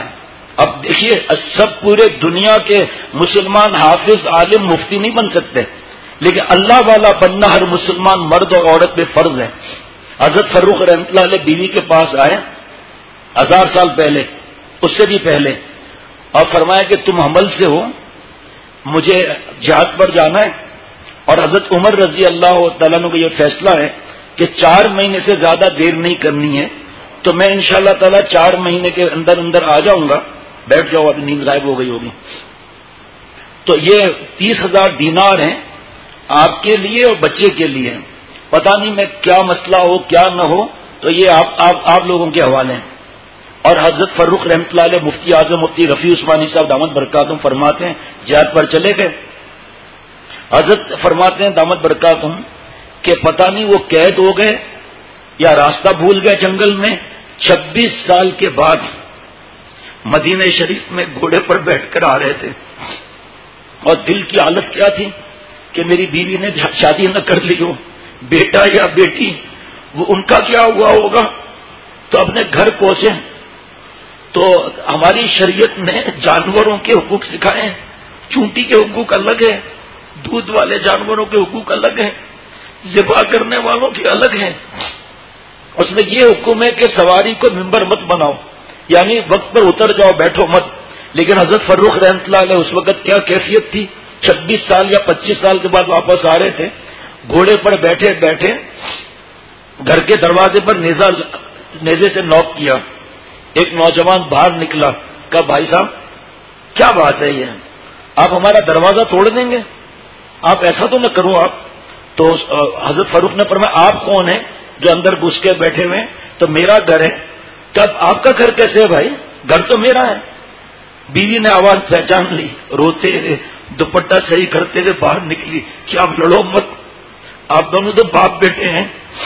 اب دیکھیے سب پورے دنیا کے مسلمان حافظ عالم مفتی نہیں بن سکتے، لیکن اللہ والا بننا ہر مسلمان مرد اور عورت پہ فرض ہے۔ حضرت فاروق رحمۃ اللہ علیہ بیوی کے پاس آئے ہزار سال پہلے، اس سے بھی پہلے، اور فرمایا کہ تم حمل سے ہو، مجھے جہاد پر جانا ہے، اور حضرت عمر رضی اللہ تعالیٰ عنہ کا یہ فیصلہ ہے کہ چار مہینے سے زیادہ دیر نہیں کرنی ہے، تو میں انشاءاللہ تعالیٰ چار مہینے کے اندر اندر آ جاؤں گا، بیٹھ جاؤ، ابھی نیند غائب ہو گئی ہوگی۔ تو یہ تیس ہزار دینار ہیں آپ کے لیے اور بچے کے لیے، پتہ نہیں میں کیا مسئلہ ہو کیا نہ ہو، تو یہ آپ آپ, آپ لوگوں کے حوالے ہیں۔ اور حضرت فاروق رحمۃ اللہ علیہ مفتی اعظم مفتی رفیع عثمانی صاحب دامت برکاتہم فرماتے ہیں جہاد پر چلے گئے، حضرت فرماتے ہیں دامت برکاتہم کہ پتہ نہیں وہ قید ہو گئے یا راستہ بھول گئے جنگل میں، چھبیس سال کے بعد مدینہ شریف میں گھوڑے پر بیٹھ کر آ رہے تھے، اور دل کی حالت کیا تھی کہ میری بیوی نے شادی نہ کر لی ہو، بیٹا یا بیٹی وہ ان کا کیا ہوا ہوگا۔ تو اپنے گھر پہنچے تو ہماری شریعت نے جانوروں کے حقوق سکھائے ہیں، چونٹی کے حقوق الگ ہیں، دودھ والے جانوروں کے حقوق الگ ہیں، ذبح کرنے والوں کے الگ ہیں۔ اس میں یہ حکم ہے کہ سواری کو ممبر مت بناؤ، یعنی وقت پر اتر جاؤ، بیٹھو مت۔ لیکن حضرت فاروق رحمۃ اللہ علیہ اس وقت کیا کیفیت تھی، چھبیس سال یا پچیس سال کے بعد واپس آ رہے تھے، گھوڑے پر بیٹھے بیٹھے گھر کے دروازے پر نیزہ نیزے سے نوک کیا، ایک نوجوان باہر نکلا، کہا بھائی صاحب کیا بات ہے یہ، آپ ہمارا دروازہ توڑ دیں گے، آپ ایسا تو نہ کرو آپ۔ تو حضرت فاروق نے فرمایا آپ کون ہیں جو اندر گھس کے بیٹھے ہوئے؟ تو میرا گھر ہے۔ کب آپ کا گھر کیسے ہے بھائی، گھر تو میرا ہے۔ بیوی نے آواز پہچان لی، روتے ہوئے دوپٹہ صحیح کرتے ہوئے باہر نکلی کہ آپ لڑو مت، آپ دونوں تو باپ بیٹے ہیں،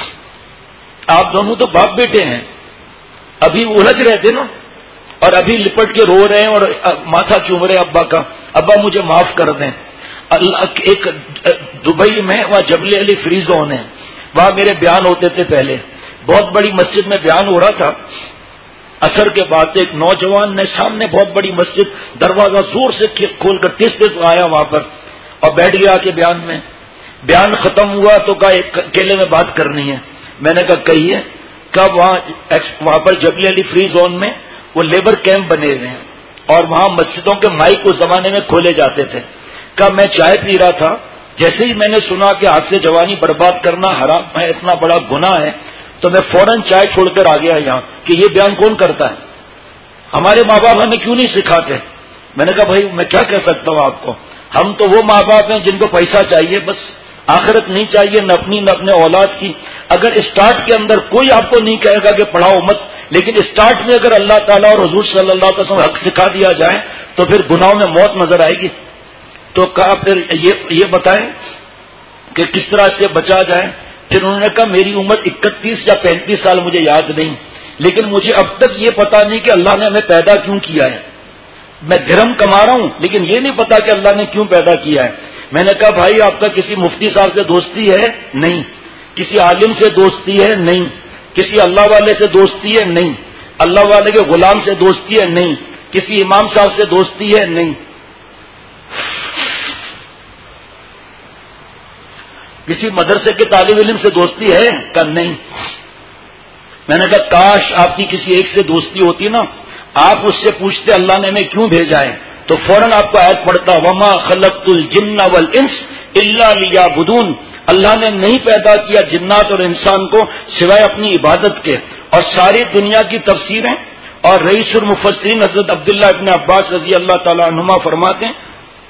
آپ دونوں تو باپ بیٹے ہیں، ابھی الجھ رہے تھے نا، اور ابھی لپٹ کے رو رہے ہیں اور ماتھا چوم رہے ابا کا، ابا مجھے معاف کر دیں۔ اللہ ایک دبئی میں وہاں جبل علی فری زون ہے، وہاں میرے بیان ہوتے تھے پہلے، بہت بڑی مسجد میں بیان ہو رہا تھا، عصر کے بعد ایک نوجوان نے سامنے بہت بڑی مسجد دروازہ زور سے کھول کر تیز تیز آیا وہاں پر اور بیٹھ گیا کہ بیان میں، بیان ختم ہوا تو کہا ایک اکیلے میں بات کرنی ہے۔ میں نے کہا کہیے۔ کب وہاں وہاں پر جبل علی فری زون میں وہ لیبر کیمپ بنے ہوئے ہیں، اور وہاں مسجدوں کے مائک اس زمانے میں کھولے جاتے تھے۔ کب میں چائے پی رہا تھا، جیسے ہی میں نے سنا کہ ہاتھ سے جوانی برباد کرنا حرام ہے، اتنا بڑا گناہ ہے، تو میں فوراً چائے چھوڑ کر آ گیا یہاں کہ یہ بیان کون کرتا ہے، ہمارے ماں باپ ہمیں کیوں نہیں سکھاتے۔ میں نے کہا بھائی میں کیا کہہ سکتا ہوں آپ کو، ہم تو وہ ماں باپ ہیں جن کو پیسہ چاہیے، بس آخرت نہیں چاہیے، نہ اپنی نہ اپنے اولاد کی۔ اگر اسٹارٹ کے اندر کوئی آپ کو نہیں کہے گا کہ پڑھاؤ مت، لیکن اسٹارٹ میں اگر اللہ تعالیٰ اور حضور صلی اللہ علیہ وسلم حق سکھا دیا جائے تو پھر گناہوں میں موت نظر آئے گی۔ تو کہا پھر یہ یہ بتائیں کہ کس طرح سے بچا جائے۔ پھر انہوں نے کہا میری عمر اکتیس یا پینتیس سال مجھے یاد نہیں، لیکن مجھے اب تک یہ پتا نہیں کہ اللہ نے ہمیں پیدا کیوں کیا ہے۔ میں درہم کما رہا ہوں لیکن یہ نہیں پتا کہ اللہ نے کیوں پیدا کیا ہے۔ میں نے کہا بھائی آپ کا کسی مفتی صاحب سے دوستی ہے؟ نہیں۔ کسی عالم سے دوستی ہے؟ نہیں۔ کسی اللہ والے سے دوستی ہے؟ نہیں۔ اللہ والے کے غلام سے دوستی ہے؟ نہیں۔ کسی امام صاحب سے دوستی ہے؟ نہیں۔ کسی مدرسے کے طالب علم سے دوستی ہے؟ کہ نہیں۔ میں نے کہا کاش آپ کی کسی ایک سے دوستی ہوتی نا، آپ اس سے پوچھتے اللہ نے ہمیں کیوں بھیجا ہے، تو فوراً آپ کو آیت پڑھتا وما خلقت الجن والانس الا لیعبدون، اللہ نے نہیں پیدا کیا جنات اور انسان کو سوائے اپنی عبادت کے۔ اور ساری دنیا کی تفسیریں اور رئیس المفسرین حضرت عبداللہ ابن عباس رضی اللہ تعالی عنہما فرماتے ہیں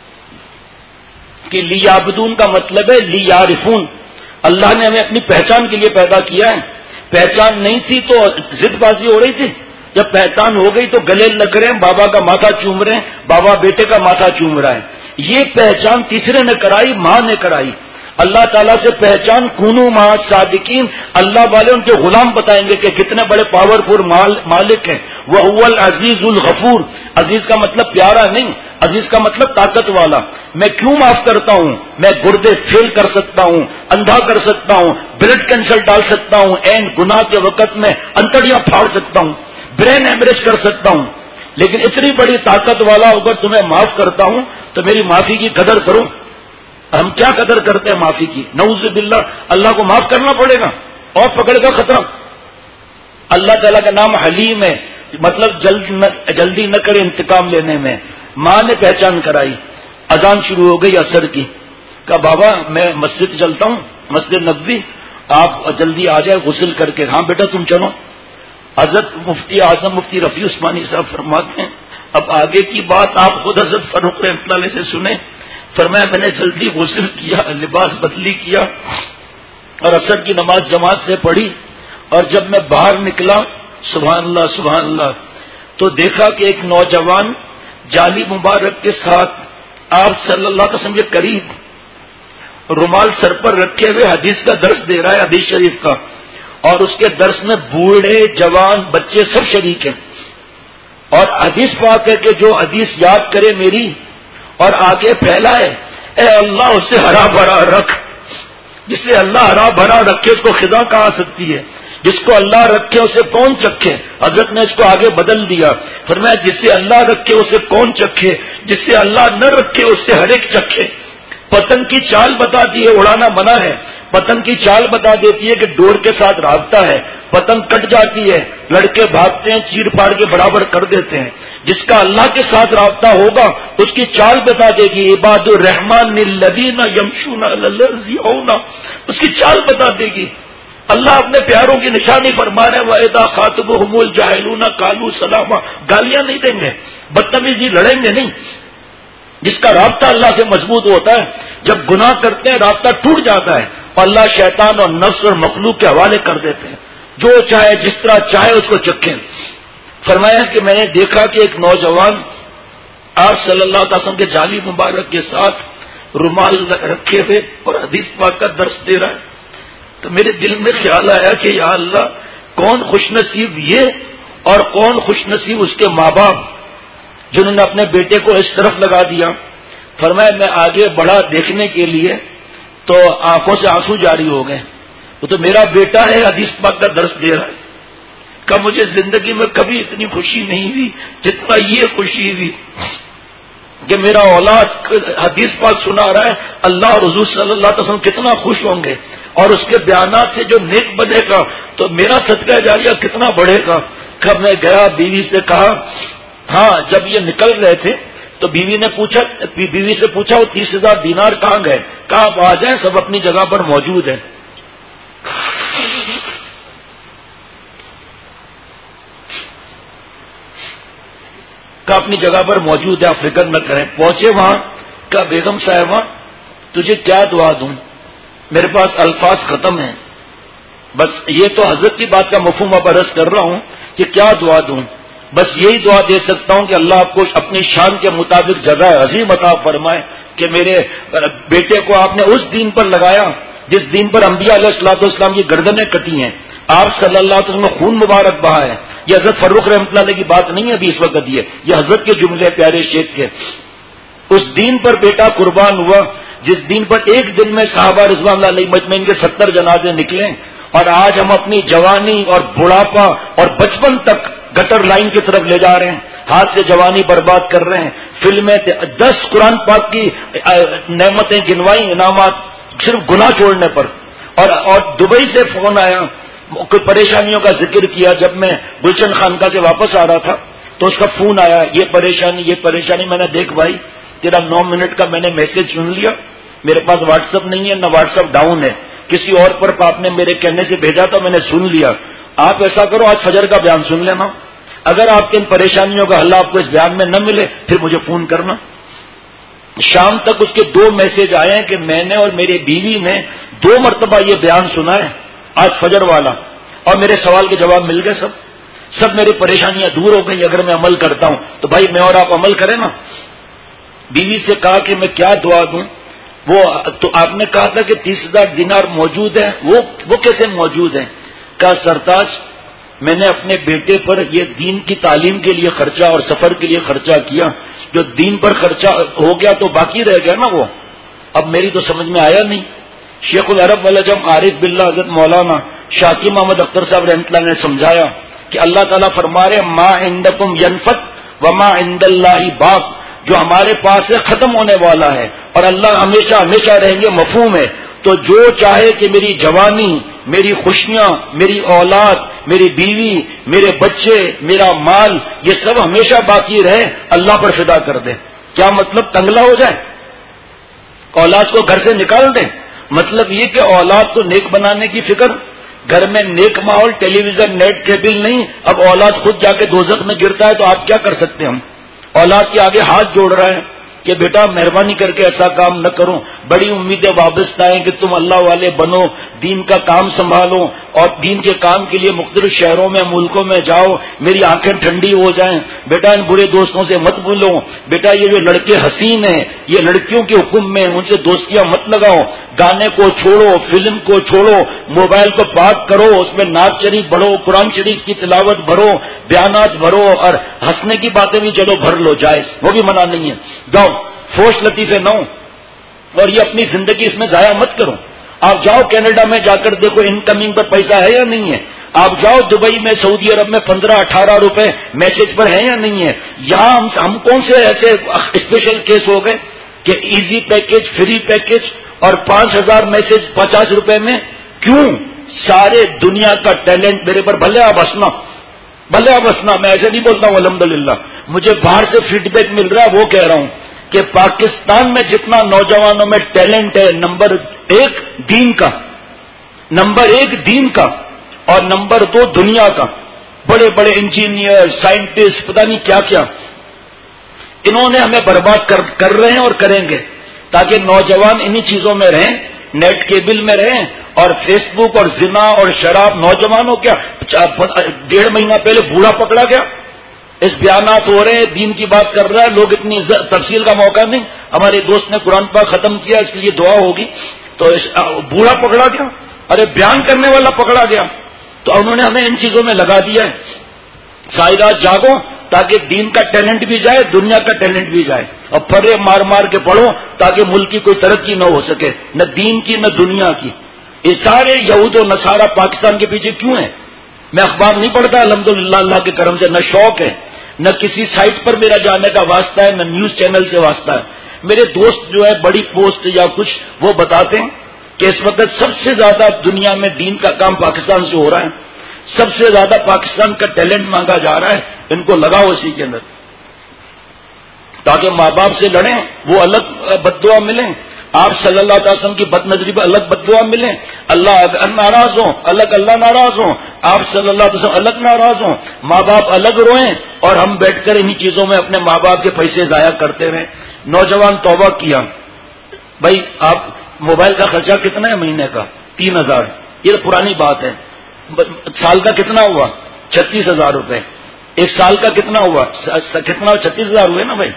کہ لیعبدون کا مطلب ہے لیعرفون، اللہ نے ہمیں اپنی پہچان کے لیے پیدا کیا ہے۔ پہچان نہیں تھی تو ضد بازی ہو رہی تھی، جب پہچان ہو گئی تو گلے لگ رہے ہیں، بابا کا ماتھا چوم رہے ہیں، بابا بیٹے کا ماتھا چوم رہا ہے۔ یہ پہچان تیسرے نے کرائی، ماں نے کرائی۔ اللہ تعالیٰ سے پہچان کونو مع صادقین، اللہ والے ان کے غلام بتائیں گے کہ کتنے بڑے پاورفل مالک ہیں۔ وہو العزیز الغفور، عزیز کا مطلب پیارا نہیں، عزیز کا مطلب طاقت والا۔ میں کیوں معاف کرتا ہوں؟ میں گردے فیل کر سکتا ہوں، اندھا کر سکتا ہوں، بلڈ کینسر ڈال سکتا ہوں، این گناہ کے وقت میں انتڑیاں پھاڑ سکتا ہوں، برین ایمریج کر سکتا ہوں۔ لیکن اتنی بڑی طاقت والا ہو کر تمہیں معاف کرتا ہوں تو میری معافی کی قدر کرو. ہم کیا قدر کرتے ہیں معافی کی؟ نعوذ باللہ. اللہ کو معاف کرنا پڑے گا اور پکڑ کا خطرہ. اللہ تعالیٰ کا نام حلیم ہے، مطلب جلد نہ جلدی نہ کرے انتقام لینے میں. ماں نے پہچان کرائی، اذان شروع ہو گئی عصر کی. کہا بابا میں مسجد چلتا ہوں، مسجد نبوی، آپ جلدی آ جائے غسل کر کے. ہاں بیٹا تم چلو. حضرت مفتی اعظم مفتی رفیع عثمانی صاحب فرماتے ہیں اب آگے کی بات آپ خود حضرت فاروق رحمۃ اللہ علیہ سے سنیں. فرمایا میں نے جلدی غسل کیا، لباس بدلی کیا اور عصر کی نماز جماعت سے پڑھی. اور جب میں باہر نکلا، سبحان اللہ سبحان اللہ، تو دیکھا کہ ایک نوجوان جالی مبارک کے ساتھ آپ صلی اللہ علیہ وسلم کے قریب رومال سر پر رکھے ہوئے حدیث کا درس دے رہا ہے، حدیث شریف کا. اور اس کے درس میں بوڑھے جوان بچے سب شریک ہیں. اور حدیث پاک ہے کہ جو حدیث یاد کرے میری اور آگے پھیلائے، اے اللہ اسے ہرا بھرا رکھ. جسے اللہ ہرا بھرا رکھے اس کو خزاں کہا سکتی ہے، جس کو اللہ رکھے اسے کون چکھے. حضرت نے اس کو آگے بدل دیا، فرمایا جسے اللہ رکھے اسے کون چکھے، جسے اللہ نہ رکھے اسے ہر ایک چکھے. پتنگ کی چال بتاتی ہے، اڑانا منع ہے. پتنگ کی چال بتا دیتی ہے کہ ڈور کے ساتھ رابطہ ہے. پتنگ کٹ جاتی ہے، لڑکے بھاگتے ہیں، چیر پھاڑ کے برابر کر دیتے ہیں. جس کا اللہ کے ساتھ رابطہ ہوگا اس کی چال بتا دے گی. عباد الرحمن الذین یمشون علی الارض ہونا، اس کی چال بتا دے گی. اللہ اپنے پیاروں کی نشانی فرما رہے ہیں وَإِذَا خَاطَبَهُمُ الْجَاهِلُونَ قَالُوا سَلَامًا. گالیاں نہیں دیں گے، بدتمیزی لڑیں گے نہیں. جس کا رابطہ اللہ سے مضبوط ہوتا ہے، جب گناہ کرتے ہیں رابطہ ٹوٹ جاتا ہے اور اللہ شیطان اور نفس اور مخلوق کے حوالے کر دیتے ہیں. جو چاہے جس طرح چاہے اس کو چکھیں. فرمایا کہ میں نے دیکھا کہ ایک نوجوان آپ صلی اللہ علیہ وسلم کے جالی مبارک کے ساتھ رومال رکھے ہوئے اور حدیث پاک کا درس دے رہا ہے. تو میرے دل میں خیال آیا کہ یا اللہ کون خوش نصیب یہ اور کون خوش نصیب اس کے ماں باپ جنہوں نے اپنے بیٹے کو اس طرف لگا دیا. فرمایا میں آگے بڑھا دیکھنے کے لیے تو آنکھوں سے آنسو جاری ہو گئے. وہ تو میرا بیٹا ہے، حدیث پاک کا درس دے رہا ہے. کہ مجھے زندگی میں کبھی اتنی خوشی نہیں ہوئی جتنا یہ خوشی ہوئی کہ میرا اولاد حدیث پاک سنا رہا ہے. اللہ اور حضور صلی اللہ علیہ وسلم کتنا خوش ہوں گے اور اس کے بیانات سے جو نیک بنے گا تو میرا صدقہ جاریہ کتنا بڑھے گا. کب میں گیا بیوی سے کہا، ہاں جب یہ نکل رہے تھے تو بیوی نے پوچھا بیوی سے پوچھا وہ تیس ہزار دینار کہاں گئے؟ کہا آپ آ جائیں سب اپنی جگہ پر موجود ہیں. کہا اپنی جگہ پر موجود ہے، آپ فکر نہ کریں. پہنچے وہاں، کہا بیگم صاحبہ تجھے کیا دعا دوں؟ میرے پاس الفاظ ختم ہیں. بس یہ تو حضرت کی بات کا مفہوم عرض کر رہا ہوں کہ کیا دعا دوں. بس یہی دعا دے سکتا ہوں کہ اللہ آپ کو اپنی شان کے مطابق جزائے عظیم عطا فرمائے کہ میرے بیٹے کو آپ نے اس دین پر لگایا جس دین پر انبیاء علیہ الصلوۃ والسلام کی گردنیں کٹی ہیں. آپ صلی اللہ علیہ وسلم خون مبارک بہا ہے. یہ حضرت فاروق رحمۃ اللہ علیہ کی بات نہیں ہے ابھی اس وقت، یہ یہ حضرت کے جملے پیارے شیخ کے. اس دین پر بیٹا قربان ہوا جس دین پر ایک دن میں صحابہ رضوان اللہ علیہ مجمعین کے ستر جنازے نکلے. اور آج ہم اپنی جوانی اور بڑھاپا اور بچپن تک گٹر لائن کی طرف لے جا رہے ہیں، ہاتھ سے جوانی برباد کر رہے ہیں. فلمیں دس قرآن پاک کی نعمتیں گنوائی انعامات صرف گناہ چھوڑنے پر. اور اور دبئی سے فون آیا، کچھ پریشانیوں کا ذکر کیا. جب میں گلشن خانقاہ سے واپس آ رہا تھا تو اس کا فون آیا، یہ پریشانی یہ پریشانی. میں نے دیکھ بھائی تیرا نو منٹ کا میں نے میسج سن لیا. میرے پاس واٹس ایپ نہیں ہے، نہ واٹس ایپ ڈاؤن ہے، کسی اور پر آپ نے میرے کہنے سے بھیجا تھا میں نے سن لیا. آپ ایسا کرو آج فجر کا بیان سن لینا. اگر آپ کے ان پریشانیوں کا حل آپ کو اس بیان میں نہ ملے پھر مجھے فون کرنا. شام تک اس کے دو میسج آئے ہیں کہ میں نے اور میری بیوی نے دو مرتبہ یہ بیان سنا ہے آج فجر والا، اور میرے سوال کے جواب مل گئے. سب سب میری پریشانیاں دور ہو گئی اگر میں عمل کرتا ہوں تو. بھائی میں اور آپ عمل کریں نا. بیوی سے کہا کہ میں کیا دعا دوں. وہ تو آپ نے کہا تھا کہ تیس ہزار دینار موجود ہیں، وہ وہ کیسے موجود ہیں؟ کہا سرتاج میں نے اپنے بیٹے پر یہ دین کی تعلیم کے لیے خرچہ اور سفر کے لیے خرچہ کیا. جو دین پر خرچہ ہو گیا تو باقی رہ گیا نا وہ. اب میری تو سمجھ میں آیا نہیں. شیخ العرب والعجم عارف باللہ حضرت مولانا شاکی محمد اختر صاحب رحمۃ اللہ نے سمجھایا کہ اللہ تعالیٰ فرما رہے ما عندکم ینفد وما عند اللہ باق، جو ہمارے پاس ہے ختم ہونے والا ہے، اور اللہ ہمیشہ ہمیشہ رہیں گے مفہوم ہے۔ تو جو چاہے کہ میری جوانی، میری خوشیاں، میری اولاد، میری بیوی، میرے بچے، میرا مال، یہ سب ہمیشہ باقی رہے، اللہ پر فدا کر دے۔ کیا مطلب تنگلا ہو جائے، اولاد کو گھر سے نکال دیں؟ مطلب یہ کہ اولاد کو نیک بنانے کی فکر، گھر میں نیک ماحول، ٹیلی ویژن، نیٹ کیبل نہیں، اب اولاد خود جا کے دوزخ میں گرتا ہے تو آپ کیا کر سکتے ہیں؟ ہم اولاد کے آگے ہاتھ جوڑ رہا ہے کہ بیٹا مہربانی کر کے ایسا کام نہ کرو، بڑی امیدیں وابستہ ہیں کہ تم اللہ والے بنو، دین کا کام سنبھالو، اور دین کے کام کے لیے مختلف شہروں میں ملکوں میں جاؤ، میری آنکھیں ٹھنڈی ہو جائیں، بیٹا ان برے دوستوں سے مت بولو، بیٹا یہ جو لڑکے حسین ہیں یہ لڑکیوں کے حکم میں ان سے دوستیاں مت لگاؤ، گانے کو چھوڑو، فلم کو چھوڑو، موبائل کو پاک کرو، اس میں نعت شریف بھرو، قرآن شریف کی تلاوت بھرو، بیانات بھرو، اور ہنسنے کی باتیں بھی چلو بھر لو، جائز، وہ بھی منع نہیں ہے، جاؤ فوش لطیفے نہ ہو، اور یہ اپنی زندگی اس میں ضائع مت کرو۔ آپ جاؤ کینیڈا میں جا کر دیکھو انکمنگ پر پیسہ ہے یا نہیں ہے، آپ جاؤ دبئی میں، سعودی عرب میں پندرہ اٹھارہ روپے میسج پر ہے یا نہیں ہے۔ یہاں ہم, ہم کون سے ایسے اسپیشل کیس ہو گئے کہ ایزی پیکج، فری پیکج اور پانچ ہزار میسج پچاس روپے میں؟ کیوں؟ سارے دنیا کا ٹیلنٹ میرے پر، بھلے آپ ہنسنا، بھلے آپ ہنسنا، میں ایسے نہیں بولتا ہوں، الحمدللہ مجھے باہر سے فیڈ بیک مل رہا ہے، وہ کہہ رہا ہوں کہ پاکستان میں جتنا نوجوانوں میں ٹیلنٹ ہے، نمبر ایک دین کا، نمبر ایک دین کا، اور نمبر دو دنیا کا، بڑے بڑے انجینئر، سائنٹسٹ، پتہ نہیں کیا کیا، انہوں نے ہمیں برباد کر کر رہے ہیں اور کریں گے، تاکہ نوجوان انہی چیزوں میں رہیں، نیٹ کیبل میں رہیں، اور فیس بک اور زنا اور شراب۔ نوجوانوں کیا ڈیڑھ مہینہ پہلے بوڑھا پکڑا گیا، اس بیانات ہو رہے ہیں، دین کی بات کر رہا ہے، لوگ اتنی تفصیل کا موقع نہیں، ہمارے دوست نے قرآن پاک ختم کیا، اس کے لیے دعا ہوگی، تو بوڑھا پکڑا گیا، ارے بیان کرنے والا پکڑا گیا، تو انہوں نے ہمیں ان چیزوں میں لگا دیا ہے۔ ساری رات جاگو تاکہ دین کا ٹیلنٹ بھی جائے، دنیا کا ٹیلنٹ بھی جائے، اور پھرے مار مار کے پڑھو تاکہ ملک کی کوئی ترقی نہ ہو سکے، نہ دین کی نہ دنیا کی۔ یہ سارے یہود و نصارہ پاکستان کے پیچھے کیوں ہیں؟ میں اخبار نہیں پڑھتا الحمدللہ، اللہ کے کرم سے، نہ شوق ہے، نہ کسی سائٹ پر میرا جانے کا واسطہ ہے، نہ نیوز چینل سے واسطہ ہے۔ میرے دوست جو ہے بڑی پوسٹ یا کچھ وہ بتاتے ہیں کہ اس وقت سب سے زیادہ دنیا میں دین کا کام پاکستان سے ہو رہا ہے، سب سے زیادہ پاکستان کا ٹیلنٹ مانگا جا رہا ہے، ان کو لگاؤ اسی کے اندر، تاکہ ماں باپ سے لڑیں وہ الگ بد دعا ملیں، آپ صلی اللہ علیہ وسلم کی بد نظری پر الگ بد دعا ملیں، اللہ ناراض ہوں الگ اللہ ناراض ہوں، آپ صلی اللہ علیہ وسلم الگ ناراض ہوں، ماں باپ الگ روئیں، اور ہم بیٹھ کر انہی چیزوں میں اپنے ماں باپ کے پیسے ضائع کرتے رہیں۔ نوجوان توبہ کیا، بھائی آپ موبائل کا خرچہ کتنا ہے مہینے کا؟ تین ہزار، یہ تو پرانی بات ہے، سال کا کتنا ہوا؟ چھتیس ہزار روپے، ایک سال کا کتنا ہوا؟ کتنا؟ چھتیس ہزار ہوئے نا بھائی،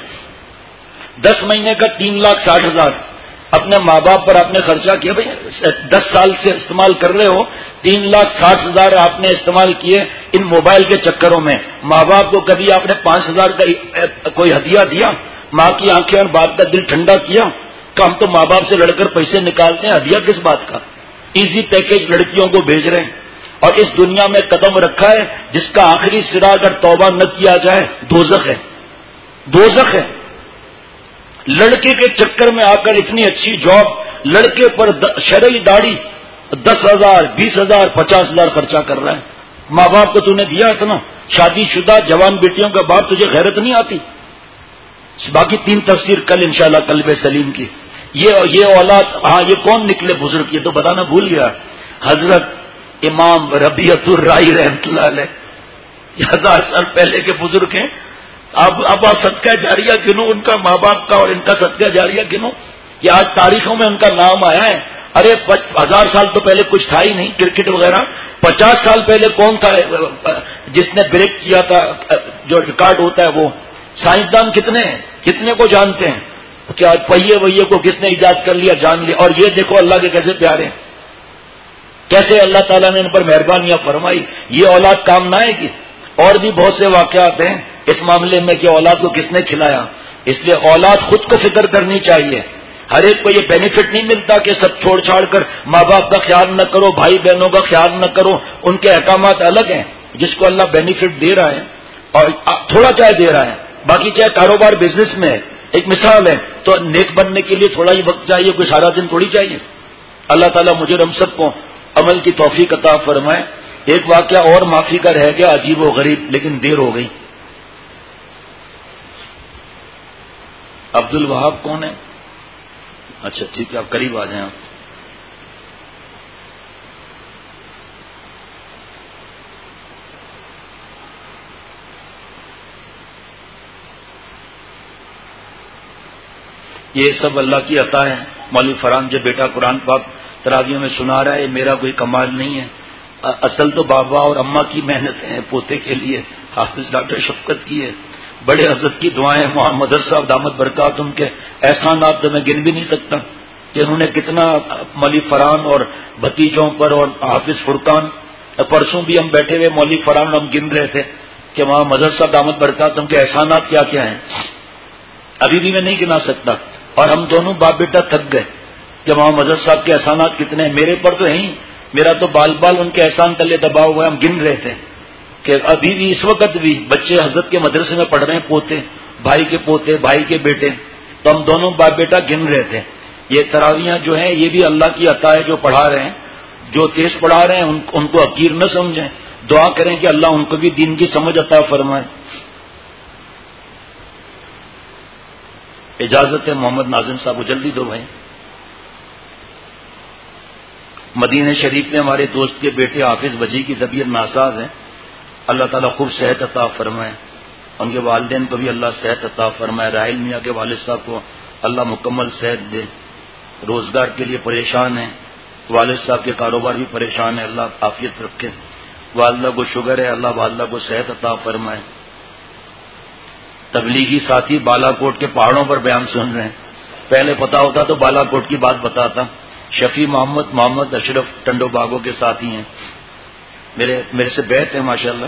دس مہینے کا تین لاکھ ساٹھ ہزار اپنے ماں باپ پر آپ نے خرچہ کیا، بھائی دس سال سے استعمال کر رہے ہو، تین لاکھ ساٹھ ہزار آپ نے استعمال کیے ان موبائل کے چکروں میں۔ ماں باپ کو کبھی آپ نے پانچ ہزار کا کوئی ہدیہ دیا؟ ماں کی آنکھیں اور باپ کا دل ٹھنڈا کیا کہ ہم تو ماں باپ سے لڑ کر پیسے نکالتے ہیں، ہدیہ کس بات کا؟ ایزی پیکج لڑکیوں کو بھیج رہے ہیں، اور اس دنیا میں قدم رکھا ہے جس کا آخری سرا اگر توبہ نہ کیا جائے دوزخ ہے، دوزخ ہے۔ لڑکے کے چکر میں آ کر اتنی اچھی جاب، لڑکے پر شرعی داڑھی، دس ہزار بیس ہزار پچاس ہزار خرچہ کر رہا ہے۔ ماں باپ کو تو نے دیا اتنا، شادی شدہ جوان بیٹیوں کا باپ، تجھے غیرت نہیں آتی؟ باقی تین تفسیر کل انشاءاللہ قلب سلیم کی۔ یہ یہ اولاد، ہاں یہ کون نکلے بزرگ؟ یہ تو بتانا بھول گیا، حضرت امام ربیعۃ الرائی رحمۃ اللہ علیہ، ہزار سال پہلے کے بزرگ ہیں۔ اب اب آپ صدقہ جاریہ گنو ان کا، ماں باپ کا اور ان کا صدقہ جاریہ گنو، کہ آج تاریخوں میں ان کا نام آیا ہے۔ ارے ہزار سال تو پہلے کچھ تھا ہی نہیں، کرکٹ وغیرہ۔ پچاس سال پہلے کون تھا جس نے بریک کیا تھا، جو ریکارڈ ہوتا ہے وہ؟ سائنسدان کتنے ہیں، کتنے کو جانتے ہیں؟ کیا پہیے وہیے کو کس نے ایجاد کر لیا، جان لیا؟ اور یہ دیکھو اللہ کے کیسے پیارے ہیں، کیسے اللہ تعالیٰ نے ان پر مہربانیاں فرمائی۔ یہ اولاد کام نہ آئے گی۔ اور بھی بہت سے واقعات ہیں اس معاملے میں کہ اولاد کو کس نے کھلایا۔ اس لیے اولاد خود کو فکر کرنی چاہیے۔ ہر ایک کو یہ بینیفٹ نہیں ملتا کہ سب چھوڑ چھاڑ کر ماں باپ کا خیال نہ کرو، بھائی بہنوں کا خیال نہ کرو، ان کے احکامات الگ ہیں۔ جس کو اللہ بینیفٹ دے رہا ہے، اور تھوڑا چاہے دے رہا ہے، باقی چاہے کاروبار بزنس میں ہے، ایک مثال ہے، تو نیک بننے کے لیے تھوڑا ہی وقت چاہیے، کوئی سارا دن تھوڑی چاہیے. اللہ تعالیٰ مجھے ہم سب کو عمل کی توفیق عطا فرمائے. ایک واقعہ اور معافی کا رہ گیا، عجیب و غریب، لیکن دیر ہو گئی. عبد الوہاب کون ہے؟ اچھا ٹھیک ہے، آپ قریب آ جائیں. آپ یہ سب اللہ کی عطا ہے. مولوی فرحان جو بیٹا قرآن پاک تراویح میں سنا رہا ہے، میرا کوئی کمال نہیں ہے، اصل تو بابا اور اماں کی محنت ہے پوتے کے لیے. حافظ ڈاکٹر شفقت کی ہے، بڑے حضرت کی دعائیں، محمد صاحب دامت برکات ان کے احسانات تو میں گن بھی نہیں سکتا کہ انہوں نے کتنا مولوی فرحان اور بھتیجوں پر اور حافظ فرقان. پرسوں بھی ہم بیٹھے ہوئے مولوی فرحان ہم گن رہے تھے کہ وہاں مظہر صاحب دامت برکات ان کے احسانات کیا کیا ہیں، ابھی بھی میں نہیں گنا سکتا. اور ہم دونوں باپ بیٹا تھک گئے کہ وہاں مظہر صاحب کے احسانات کتنے ہیں. میرے پر تو ہے ہی، میرا تو بال بال ان کے احسان تلے دبا ہوا ہے. ہم گن رہے تھے کہ ابھی بھی اس وقت بھی بچے حضرت کے مدرسے میں پڑھ رہے ہیں، پوتے، بھائی کے پوتے، بھائی کے بیٹے، تو ہم دونوں باپ بیٹا گن رہے تھے. یہ تراویحاں جو ہیں یہ بھی اللہ کی عطا ہے. جو پڑھا رہے ہیں، جو تیز پڑھا رہے ہیں، ان کو حقیر نہ سمجھیں. دعا کریں کہ اللہ ان کو بھی دین کی سمجھ عطا فرمائے. اجازت ہے محمد ناظم صاحب کو جلدی دو بھائی. مدینہ شریف میں ہمارے دوست کے بیٹے حافظ بجی کی طبیعت ناساز ہے، اللہ تعالیٰ خوب صحت عطا فرمائے. ان کے والدین کو بھی اللہ صحت عطا فرمائے. راحل میاں کے والد صاحب کو اللہ مکمل صحت دے. روزگار کے لیے پریشان ہیں، والد صاحب کے کاروبار بھی پریشان ہے، اللہ عافیت رکھے. والدہ کو شوگر ہے، اللہ والدہ کو صحت عطا فرمائے. تبلیغی ساتھی بالا کوٹ کے پہاڑوں پر بیان سن رہے ہیں، پہلے پتا ہوتا تو بالا کوٹ کی بات بتاتا. شفیع محمد محمد اشرف ٹنڈو باغوں کے ساتھی ہیں، میرے میرے سے بیعت ہے ماشاءاللہ.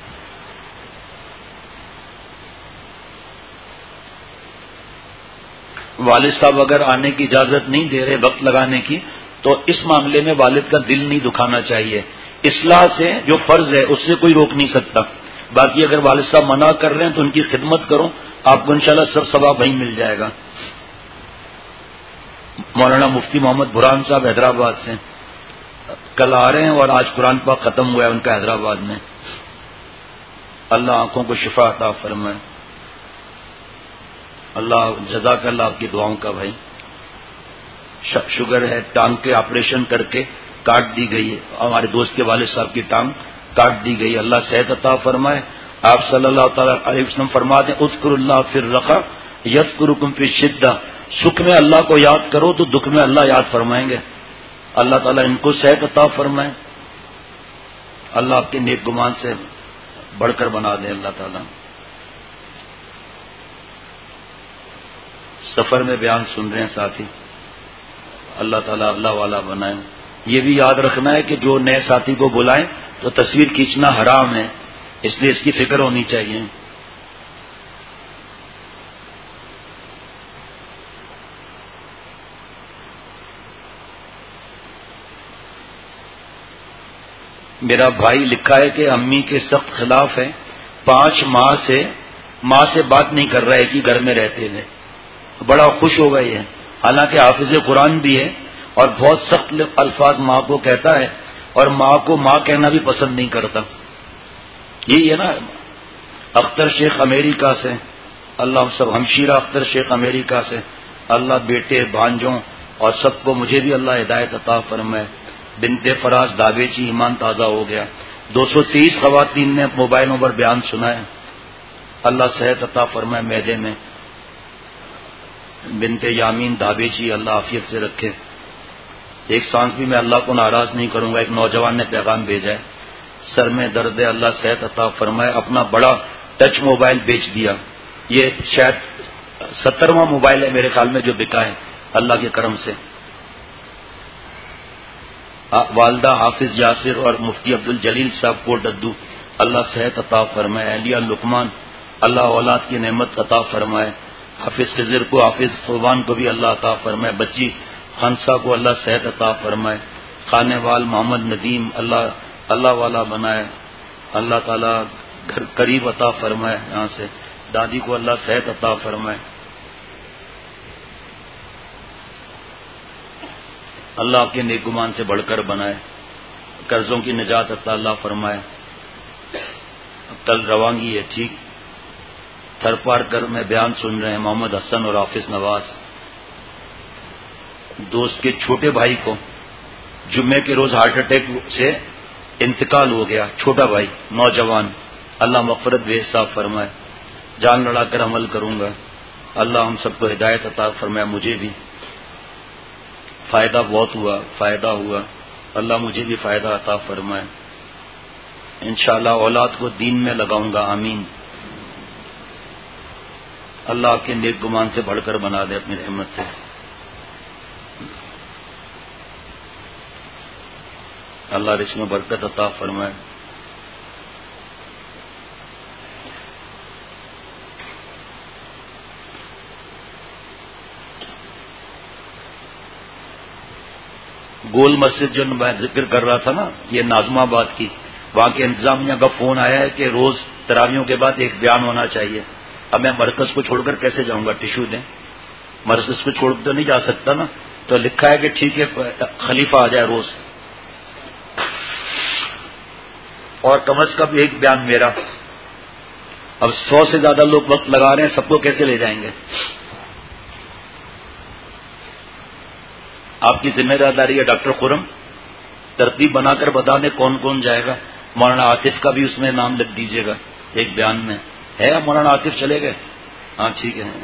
والد صاحب اگر آنے کی اجازت نہیں دے رہے وقت لگانے کی، تو اس معاملے میں والد کا دل نہیں دکھانا چاہیے. اصلاح سے جو فرض ہے اس سے کوئی روک نہیں سکتا. باقی اگر والد صاحب منع کر رہے ہیں تو ان کی خدمت کرو، آپ کو انشاءاللہ سب ثواب وہیں مل جائے گا. مولانا مفتی محمد برہان صاحب حیدرآباد سے کل آ رہے ہیں اور آج قرآن پاک ختم ہوا ہے ان کا حیدرآباد میں. اللہ آنکھوں کو شفا عطا فرمائے. اللہ جزاک اللہ آپ کی دعاؤں کا بھائی. شوگر ہے، ٹانگ کے آپریشن کر کے کاٹ دی گئی ہے، ہمارے دوست کے والد صاحب کی ٹانگ کاٹ دی گئی. اللہ صحت عطا فرمائے. آپ صلی اللہ تعالی علیہ وسلم فرماتے ہیں اذکروا اللہ فی الرخاء یذکرکم فی الشدہ. سکھ میں اللہ کو یاد کرو تو دکھ میں اللہ یاد فرمائیں گے. اللہ تعالیٰ ان کو صحت عطا فرمائے. اللہ آپ کے نیک گمان سے بڑھ کر بنا دے. اللہ تعالیٰ سفر میں بیان سن رہے ہیں ساتھی، اللہ تعالیٰ اللہ والا بنائے. یہ بھی یاد رکھنا ہے کہ جو نئے ساتھی کو بلائیں تو تصویر کھینچنا حرام ہے، اس لیے اس کی فکر ہونی چاہیے. میرا بھائی لکھا ہے کہ امی کے سخت خلاف ہے، پانچ ماہ سے ماں سے بات نہیں کر رہا ہے کہ گھر میں رہتے ہوئے. بڑا خوش ہو گئی ہے، حالانکہ حافظ قرآن بھی ہے اور بہت سخت الفاظ ماں کو کہتا ہے، اور ماں کو ماں کہنا بھی پسند نہیں کرتا. یہی ہے نا. اختر شیخ امریکہ سے، اللہ سب ہمشیرہ اختر شیخ امریکہ سے اللہ بیٹے بھانجوں اور سب کو، مجھے بھی اللہ ہدایت عطا فرمائے. بنت فراز داویچی ایمان تازہ ہو گیا. دو سو تیس خواتین نے موبائلوں پر بیان سنا ہے. اللہ صحت عطا فرمائے معدے میں. بنت یامین داویچی اللہ عافیت سے رکھے. ایک سانس بھی میں اللہ کو ناراض نہیں کروں گا. ایک نوجوان نے پیغام بھیجا ہے، سر میں درد ہے، اللہ صحت عطا فرمائے. اپنا بڑا ٹچ موبائل بیچ دیا. یہ شاید سترواں موبائل ہے میرے خیال میں جو بکا ہے اللہ کے کرم سے. والدہ حافظ یاسر اور مفتی عبد الجلیل صاحب کو ڈدو اللہ صحت عطا فرمائے. اہلیہ لقمان اللہ اولاد کی نعمت عطا فرمائے. حافظ خضر کو، حافظ صوبان کو بھی اللہ عطا فرمائے. بچی خانسا کو اللہ صحت عطا فرمائے. خانے وال محمد ندیم اللہ اللہ والا بنائے. اللہ تعالیٰ گھر قریب عطا فرمائے. یہاں سے دادی کو اللہ صحت عطا فرمائے، اللہ آپ کے نیک گمان سے بڑھ کر بنائے، قرضوں کی نجات عطا اللہ فرمائے۔ کل روانگی ہے، ٹھیک، تھر پار کر میں بیان سن رہے ہیں محمد حسن اور حافظ نواز، دوست کے چھوٹے بھائی کو جمعے کے روز ہارٹ اٹیک سے انتقال ہو گیا، چھوٹا بھائی نوجوان، اللہ مغفرت بے حساب فرمائے۔ جان لڑا کر عمل کروں گا، اللہ ہم سب کو ہدایت عطا فرمائے، مجھے بھی فائدہ بہت ہوا، فائدہ ہوا، اللہ مجھے بھی فائدہ عطا فرمائے۔ انشاءاللہ اولاد کو دین میں لگاؤں گا، آمین۔ اللہ آپ کے نیک گمان سے بڑھ کر بنا دے اپنی رحمت سے۔ اللہ رزق میں برکت عطا فرمائے۔ گول مسجد جو میں ذکر کر رہا تھا نا، یہ ناظم آباد کی، وہاں کے انتظامیہ کا فون آیا ہے کہ روز تراویحوں کے بعد ایک بیان ہونا چاہیے۔ اب میں مرکز کو چھوڑ کر کیسے جاؤں گا؟ ٹیشو دیں، مرکز کو چھوڑ تو نہیں جا سکتا نا، تو لکھا ہے کہ ٹھیک ہے خلیفہ آ جائے روز، اور کم از کم ایک بیان میرا۔ اب سو سے زیادہ لوگ وقت لگا رہے ہیں، سب کو کیسے لے جائیں گے؟ آپ کی ذمہ داری ہے ڈاکٹر خرم، ترتیب بنا کر بتا دیں کون کون جائے گا۔ مولانا عاطف کا بھی اس میں نام لکھ دیجیے گا ایک بیان میں، ہے مولانا عاطف چلے گئے؟ ہاں ٹھیک ہے۔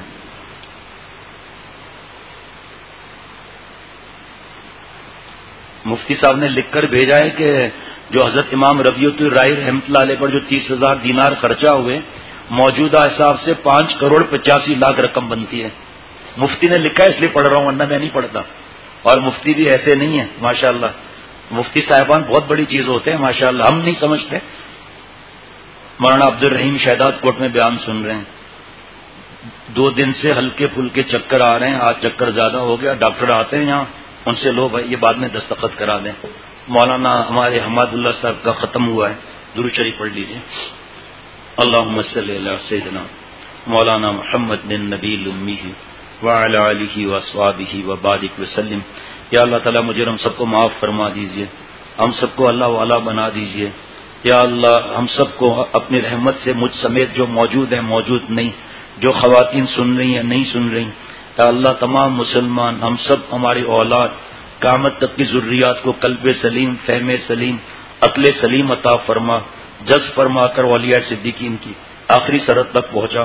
مفتی صاحب نے لکھ کر بھیجا ہے کہ جو حضرت امام ربیعۃ الرائے رحمۃ اللہ علیہ پر جو تیس ہزار دینار خرچہ ہوئے، موجودہ حساب سے پانچ کروڑ پچاسی لاکھ رقم بنتی ہے۔ مفتی نے لکھا ہے اس لیے پڑھ رہا ہوں، ورنہ میں نہیں پڑھتا۔ اور مفتی بھی ایسے نہیں ہیں ماشاءاللہ، مفتی صاحبان بہت بڑی چیز ہوتے ہیں ماشاءاللہ، ہم نہیں سمجھتے۔ مولانا عبد الرحیم شہداد کوٹ میں بیان سن رہے ہیں، دو دن سے ہلکے پھلکے چکر آ رہے ہیں، آج چکر زیادہ ہو گیا، ڈاکٹر آتے ہیں یہاں، ان سے لو بھائی یہ بعد میں دستخط کرا دیں۔ مولانا ہمارے حماد اللہ صاحب کا ختم ہوا ہے، درود شریف پڑھ لیجیے۔ اللہم صلی علی سیدنا مولانا محمد بن نبی الامی وعلی آلہ واصحابہ وبارک وسلم۔ یا اللہ تعالیٰ مجھے ہم سب کو معاف فرما دیجیے، ہم سب کو اللہ والا بنا دیجیے۔ یا اللہ ہم سب کو اپنی رحمت سے مجھ سمیت جو موجود ہیں، موجود نہیں، جو خواتین سن رہی ہیں نہیں سن رہی، یا اللہ تمام مسلمان، ہم سب، ہماری اولاد، قیامت تک کی ذریات کو قلب سلیم، فہم سلیم، عقل سلیم عطا فرما، جذب فرما کر اولیاء صدیقین کی آخری سرحد تک پہنچا۔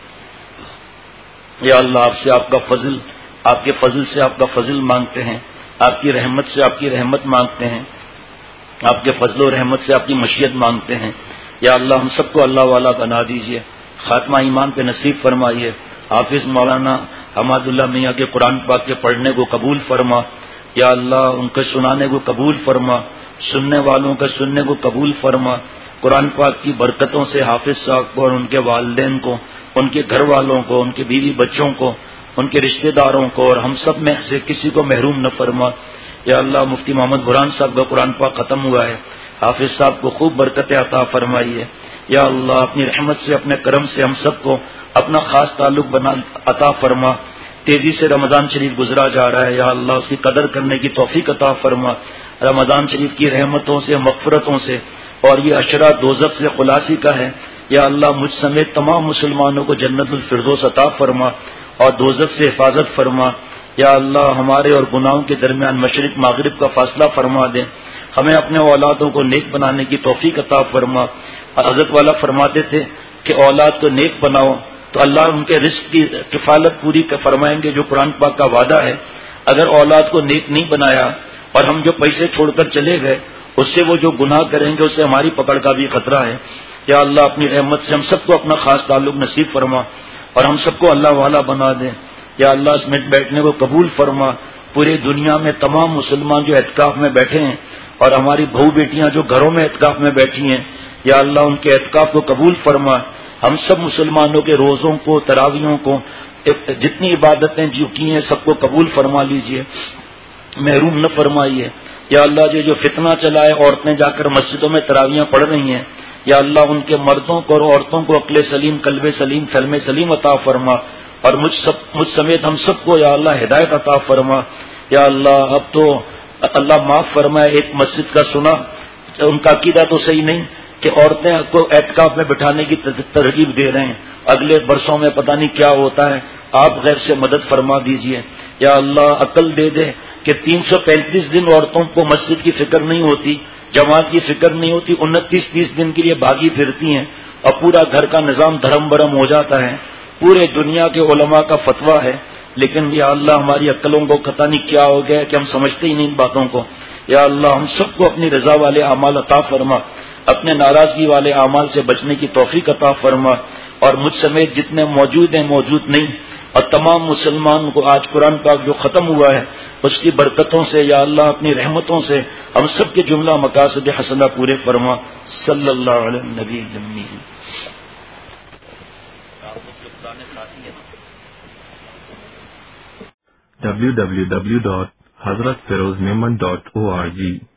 یا اللہ آپ سے آپ کا فضل، آپ کے فضل سے آپ کا فضل مانگتے ہیں، آپ کی رحمت سے آپ کی رحمت مانگتے ہیں، آپ کے فضل و رحمت سے آپ کی مشیت مانگتے ہیں۔ یا اللہ ہم سب کو اللہ والا بنا دیجیے، خاتمہ ایمان پہ نصیب فرمائیے۔ حافظ مولانا حماد اللہ میاں کے قرآن پاک کے پڑھنے کو قبول فرما، یا اللہ ان کے سنانے کو قبول فرما، سننے والوں کے سننے کو قبول فرما۔ قرآن پاک کی برکتوں سے حافظ صاحب کو اور ان کے والدین کو، ان کے گھر والوں کو، ان کے بیوی بچوں کو، ان کے رشتہ داروں کو اور ہم سب میں سے کسی کو محروم نہ فرما۔ یا اللہ مفتی محمد برہان صاحب کا قرآن پاک ختم ہوا ہے، حافظ صاحب کو خوب برکتیں عطا فرمائیے۔ یا اللہ اپنی رحمت سے، اپنے کرم سے ہم سب کو اپنا خاص تعلق بنا عطا فرما۔ تیزی سے رمضان شریف گزرا جا رہا ہے، یا اللہ اس کی قدر کرنے کی توفیق عطا فرما۔ رمضان شریف کی رحمتوں سے، مغفرتوں سے، اور یہ عشرہ دوزخ سے خلاصی کا ہے۔ یا اللہ مجھ سمیت تمام مسلمانوں کو جنت الفردوس عطا فرما اور دوزخ سے حفاظت فرما۔ یا اللہ ہمارے اور گناہوں کے درمیان مشرق مغرب کا فاصلہ فرما دے، ہمیں اپنے اولادوں کو نیک بنانے کی توفیق عطا فرما۔ حضرت والا فرماتے تھے کہ اولاد کو نیک بناؤ تو اللہ ان کے رزق کی کفالت پوری فرمائیں گے، جو قرآن پاک کا وعدہ ہے۔ اگر اولاد کو نیک نہیں بنایا اور ہم جو پیسے چھوڑ کر چلے گئے، اس سے وہ جو گناہ کریں گے اس سے ہماری پکڑ کا بھی خطرہ ہے۔ یا اللہ اپنی رحمت سے ہم سب کو اپنا خاص تعلق نصیب فرما اور ہم سب کو اللہ والا بنا دے۔ یا اللہ اس میں بیٹھنے کو قبول فرما۔ پوری دنیا میں تمام مسلمان جو اعتکاف میں بیٹھے ہیں اور ہماری بہو بیٹیاں جو گھروں میں اعتکاف میں بیٹھی ہیں، یا اللہ ان کے اعتکاف کو قبول فرما۔ ہم سب مسلمانوں کے روزوں کو، تراویحوں کو، جتنی عبادتیں جو کی ہیں سب کو قبول فرما لیجئے، محروم نہ فرمائیے۔ یا اللہ جو جو فتنہ چلا ہے، عورتیں جا کر مسجدوں میں تراویحیں پڑھ رہی ہیں، یا اللہ ان کے مردوں کو اور عورتوں کو عقل سلیم، قلب سلیم، فہم سلیم عطا فرما، اور مجھ سب مجھ سمیت ہم سب کو یا اللہ ہدایت عطا فرما۔ یا اللہ اب تو اللہ معاف فرمائے، ایک مسجد کا سنا، ان کا عقیدہ تو صحیح نہیں کہ عورتیں کو اعتکاف میں بٹھانے کی ترغیب دے رہے ہیں، اگلے برسوں میں پتہ نہیں کیا ہوتا ہے، آپ غیر سے مدد فرما دیجئے۔ یا اللہ عقل دے دے کہ تین سو پینتیس دن عورتوں کو مسجد کی فکر نہیں ہوتی، جماعت کی فکر نہیں ہوتی، انتیس تیس دن کے لیے بھاگی پھرتی ہیں اور پورا گھر کا نظام دھرم برم ہو جاتا ہے، پورے دنیا کے علماء کا فتویٰ ہے، لیکن یا اللہ ہماری عقلوں کو پتہ نہیں کیا ہو گیا کہ ہم سمجھتے ہی نہیں ان باتوں کو۔ یا اللہ ہم سب کو اپنی رضا والے اعمال عطا فرما، اپنے ناراضگی والے اعمال سے بچنے کی توفیق عطا فرما، اور مجھ سمیت جتنے موجود ہیں موجود نہیں اور تمام مسلمان کو آج قرآن پاک جو ختم ہوا ہے اس کی برکتوں سے یا اللہ اپنی رحمتوں سے ہم سب کے جملہ مقاصد حسنہ پورے فرما۔ صلی اللہ علیہ نبی الامی۔ ڈبلیو ڈبلیو ڈبلیو ڈاٹ حضرت Feroz Memon dot O R جی